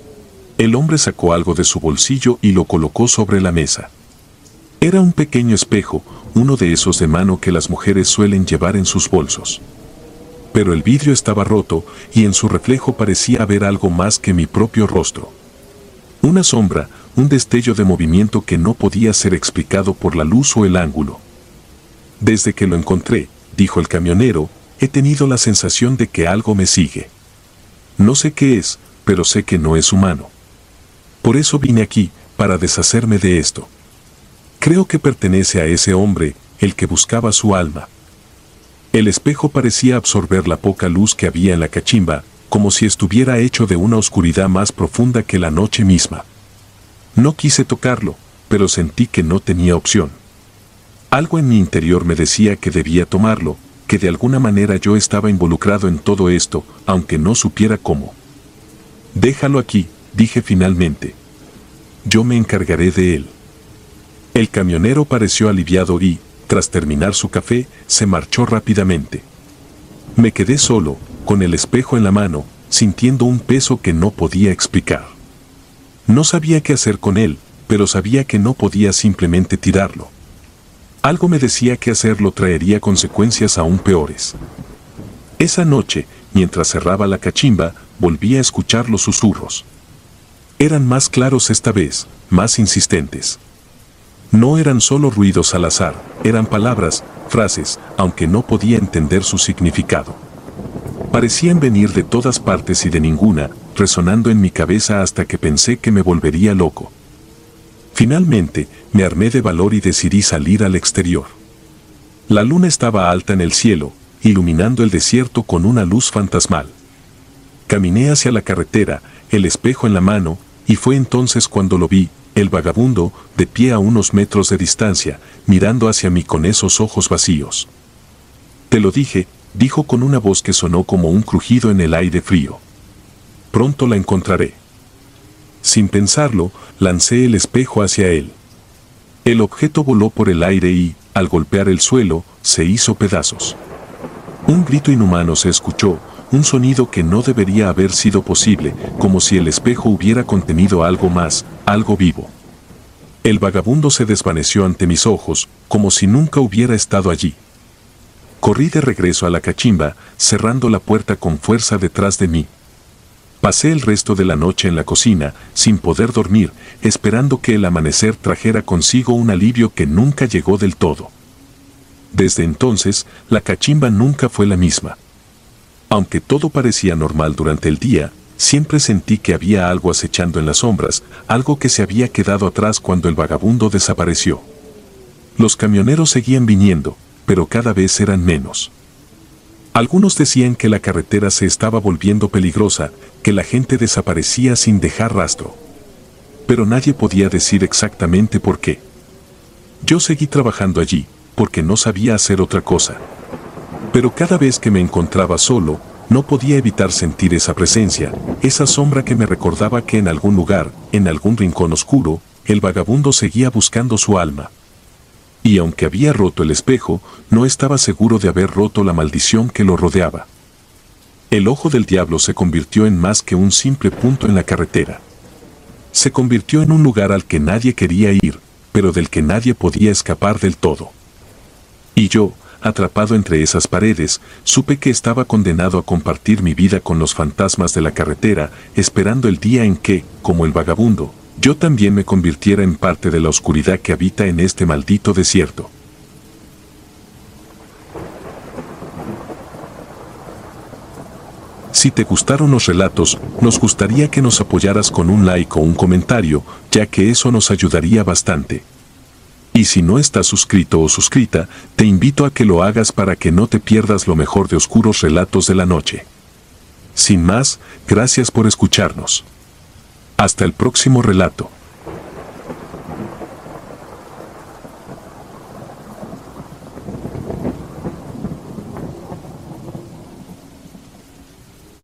El hombre sacó algo de su bolsillo y lo colocó sobre la mesa. Era un pequeño espejo, uno de esos de mano que las mujeres suelen llevar en sus bolsos. Pero el vidrio estaba roto y en su reflejo parecía haber algo más que mi propio rostro. Una sombra, un destello de movimiento que no podía ser explicado por la luz o el ángulo. Desde que lo encontré, dijo el camionero, he tenido la sensación de que algo me sigue. No sé qué es, pero sé que no es humano. Por eso vine aquí, para deshacerme de esto. Creo que pertenece a ese hombre, el que buscaba su alma. El espejo parecía absorber la poca luz que había en la cachimba, como si estuviera hecho de una oscuridad más profunda que la noche misma. No quise tocarlo, pero sentí que no tenía opción. Algo en mi interior me decía que debía tomarlo, que de alguna manera yo estaba involucrado en todo esto, aunque no supiera cómo. Déjalo aquí, dije finalmente. Yo me encargaré de él. El camionero pareció aliviado y, tras terminar su café, se marchó rápidamente. Me quedé solo, con el espejo en la mano, sintiendo un peso que no podía explicar. No sabía qué hacer con él, pero sabía que no podía simplemente tirarlo. Algo me decía que hacerlo traería consecuencias aún peores. Esa noche, mientras cerraba la cachimba, volví a escuchar los susurros. Eran más claros esta vez, más insistentes. No eran solo ruidos al azar, eran palabras, frases, aunque no podía entender su significado. Parecían venir de todas partes y de ninguna, resonando en mi cabeza hasta que pensé que me volvería loco. Finalmente, me armé de valor y decidí salir al exterior. La luna estaba alta en el cielo, iluminando el desierto con una luz fantasmal. Caminé hacia la carretera, el espejo en la mano, y fue entonces cuando lo vi, el vagabundo, de pie a unos metros de distancia, mirando hacia mí con esos ojos vacíos. Te lo dije, dijo con una voz que sonó como un crujido en el aire frío. Pronto la encontraré. Sin pensarlo, lancé el espejo hacia él. El objeto voló por el aire y, al golpear el suelo, se hizo pedazos. Un grito inhumano se escuchó, un sonido que no debería haber sido posible, como si el espejo hubiera contenido algo más, algo vivo. El vagabundo se desvaneció ante mis ojos, como si nunca hubiera estado allí. Corrí de regreso a la cachimba, cerrando la puerta con fuerza detrás de mí. Pasé el resto de la noche en la cocina, sin poder dormir, esperando que el amanecer trajera consigo un alivio que nunca llegó del todo. Desde entonces, la cachimba nunca fue la misma. Aunque todo parecía normal durante el día, siempre sentí que había algo acechando en las sombras, algo que se había quedado atrás cuando el vagabundo desapareció. Los camioneros seguían viniendo, pero cada vez eran menos. Algunos decían que la carretera se estaba volviendo peligrosa, que la gente desaparecía sin dejar rastro. Pero nadie podía decir exactamente por qué. Yo seguí trabajando allí, porque no sabía hacer otra cosa. Pero cada vez que me encontraba solo, no podía evitar sentir esa presencia, esa sombra que me recordaba que en algún lugar, en algún rincón oscuro, el vagabundo seguía buscando su alma. Y aunque había roto el espejo, no estaba seguro de haber roto la maldición que lo rodeaba. El ojo del diablo se convirtió en más que un simple punto en la carretera. Se convirtió en un lugar al que nadie quería ir, pero del que nadie podía escapar del todo. Y yo, atrapado entre esas paredes, supe que estaba condenado a compartir mi vida con los fantasmas de la carretera, esperando el día en que, como el vagabundo, yo también me convirtiera en parte de la oscuridad que habita en este maldito desierto. Si te gustaron los relatos, nos gustaría que nos apoyaras con un like o un comentario, ya que eso nos ayudaría bastante. Y si no estás suscrito o suscrita, te invito a que lo hagas para que no te pierdas lo mejor de Oscuros Relatos de la Noche. Sin más, gracias por escucharnos. Hasta el próximo relato.